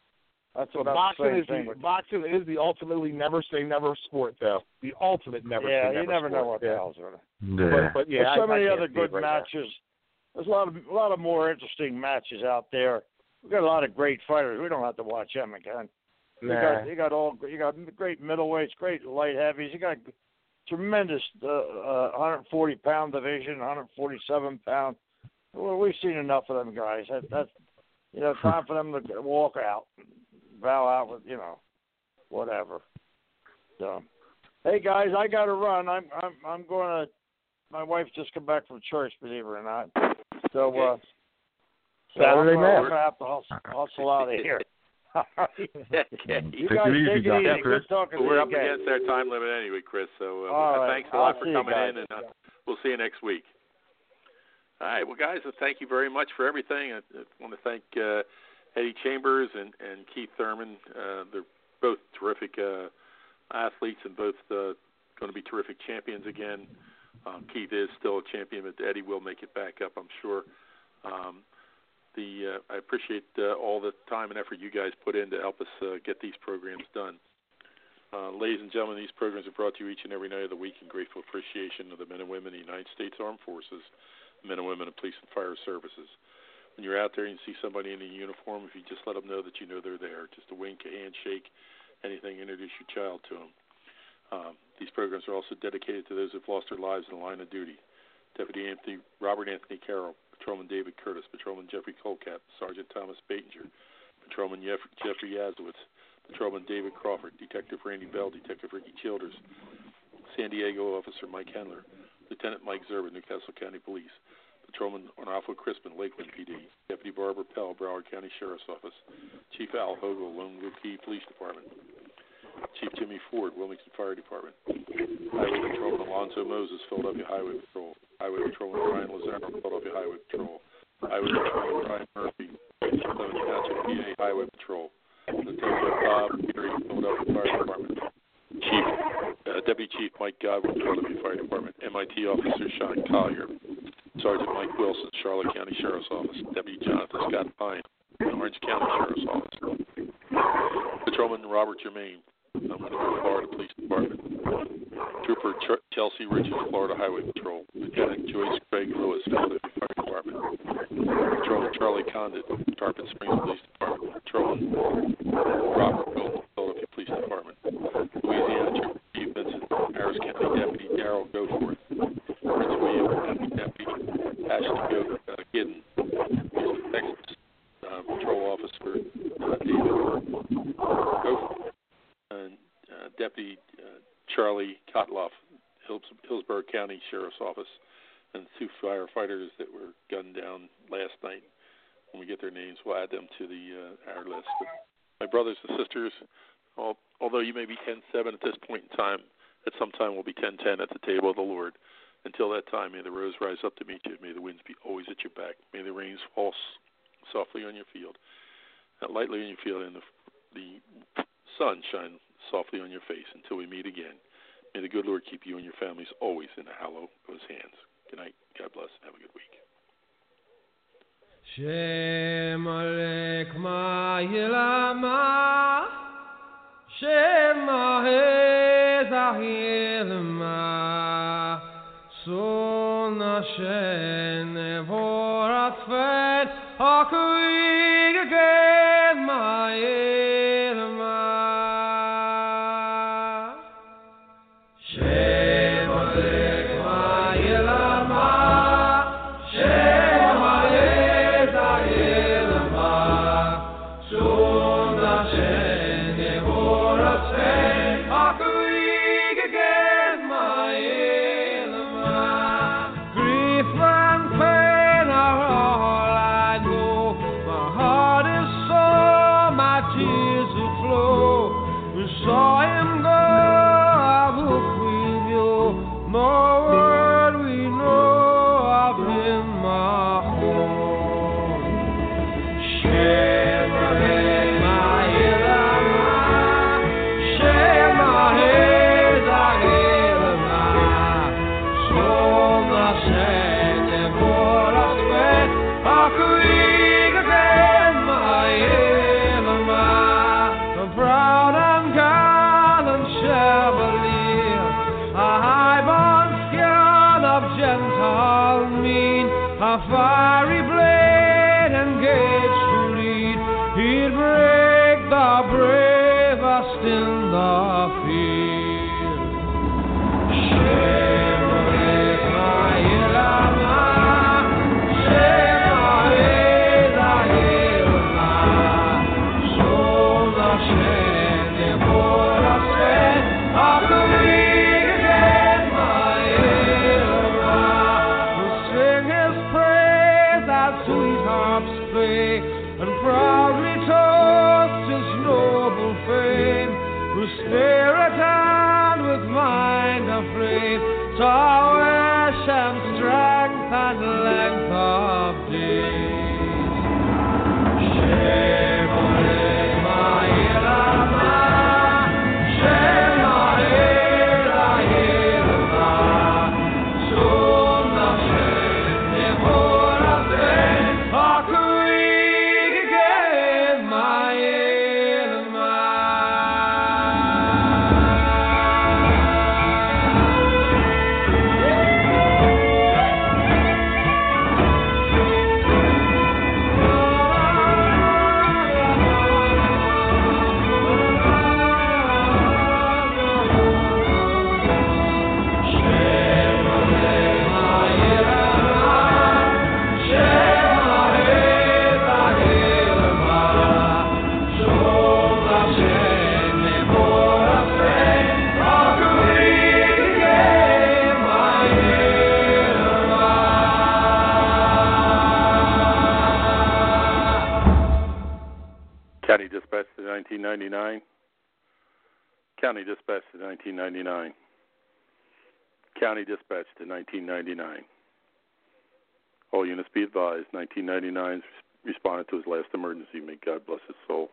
That's So about boxing the is same thing with boxing is the ultimately never say never sport, though. The ultimate never say never. you never sport. know what the hell's going to. Yeah. But There's so many I other can't see it good right now. matches. There's a lot of more interesting matches out there. We've got a lot of great fighters. We don't have to watch them again. Nah. You got great middleweights, great light heavies. You got tremendous 140-pound division, 147-pound. Well, we've seen enough of them guys. That's time for them to walk out, bow out with whatever. So, hey guys, I got to run. I'm going to. My wife just come back from church, believe it or not. So Saturday I'm night. going to have to hustle out of here. Okay. You guys take it easy. Good talking to you We're up again. against our time limit anyway, Chris. So All right. thanks a lot I'll for see you coming guys. in, and we'll see you next week. All right, well, guys, thank you very much for everything. I want to thank Eddie Chambers and Keith Thurman. They're both terrific athletes and both going to be terrific champions again. Keith is still a champion, but Eddie will make it back up, I'm sure. I appreciate all the time and effort you guys put in to help us get these programs done. Ladies and gentlemen, these programs are brought to you each and every night of the week in grateful appreciation of the men and women of the United States Armed Forces, men and women of police and fire services. When you're out there and you see somebody in a uniform, if you just let them know that you know they're there, just a wink, a handshake, anything, introduce your child to them. These programs are also dedicated to those who have lost their lives in the line of duty. Deputy Robert Anthony Carroll, Patrolman David Curtis, Patrolman Jeffrey Colcap, Sergeant Thomas Batinger, Patrolman Jeffrey Yazowitz, Patrolman David Crawford, Detective Randy Bell, Detective Ricky Childers, San Diego Officer Mike Hendler, Lieutenant Mike Zerba, Newcastle County Police, Patrolman Arnolfo Crispin, Lakeland PD, Deputy Barbara Pell, Broward County Sheriff's Office, Chief Al Hogle, Lone Blue Key Police Department, Chief Jimmy Ford, Wilmington Fire Department, Highway Patrolman Alonzo Moses, Philadelphia Highway Patrol, Highway Patrolman Brian Lazaro, Philadelphia Highway Patrol, Highway Patrolman Brian Murphy, Southern Township, PA Highway Patrol, Lieutenant Bob Peary, Philadelphia Fire Department, Deputy Chief Mike Godwin, Philadelphia Fire Department, MIT Officer Sean Collier, Sergeant Mike Wilson, Charlotte County Sheriff's Office, Deputy Jonathan Scott Pine, Orange County Sheriff's Office, Patrolman Robert Germain, Florida Police Department, Trooper Chelsea Richards, Florida Highway Patrol, Lieutenant Joyce Craig Lewis, Philadelphia Fire Department, Patrolman Charlie Condit, Tarpon Springs Police Department, Patrolman Robert Wilson, Philadelphia Police Department, Louisiana Trooper Chief Vincent, Harris County Deputy Darrell Goforth, Prince William County Deputy Ashton Gidden, Texas Patrol Officer David Goforth, and Deputy Charlie Kotloff, Hillsborough County Sheriff's Office, and 2 firefighters that were gunned down last night. When we get their names, we'll add them to our list. But my brothers and sisters, although you may be 10-7 at this point in time, at some time we'll be 10-10 at the table of the Lord. Until that time, may the rose rise up to meet you. May the winds be always at your back. May the rains fall softly on your field, lightly on your field, and the sun shine softly on your face until we meet again. May the good Lord keep you and your families always in the hollow of his hands. Good night. God bless. Have a good week. Shem Alek Ma'ilama Shem Ahezahilma Son Hashem Nevorat Fen Hakuig Again Ma'ilma Shem Alek Ma'ilama Shem Ahezahilma Son Hashem Nevorat Fen Hakuig Again Ma'ilma Grief and pain are all I know. My heart is so, my tears all mean, a fiery blade engaged to lead, he'd break the bravest in the field. Shemorek Ma'ilama, Shemorek Ma'ilama, Shona Shene Borasen, Akurig again Ma'ilama, who sing his praise as sweet harps play, and proudly toast his noble fame, who stare at hand with mind afraid, solace and strength and length of days. Shemorek Ma'ilama, Shemorek Ma'ilama, Shona Shene Borasen, Akurig again Ma'ilama. County Dispatch to 1999. County Dispatch to 1999. County Dispatch to 1999. All units be advised, 1999's responded to his last emergency. May God bless his soul.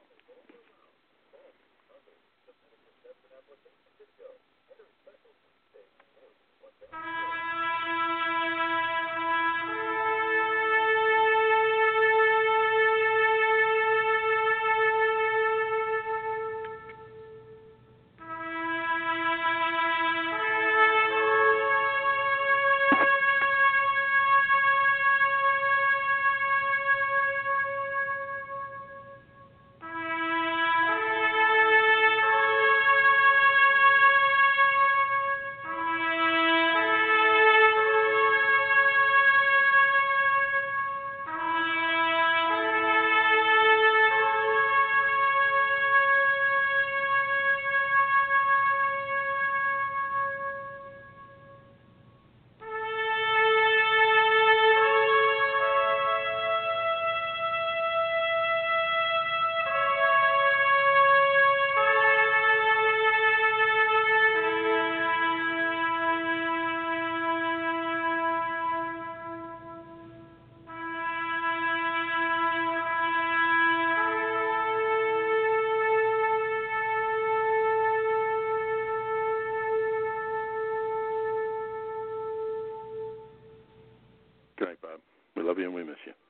Good night, Bob. We love you and we miss you.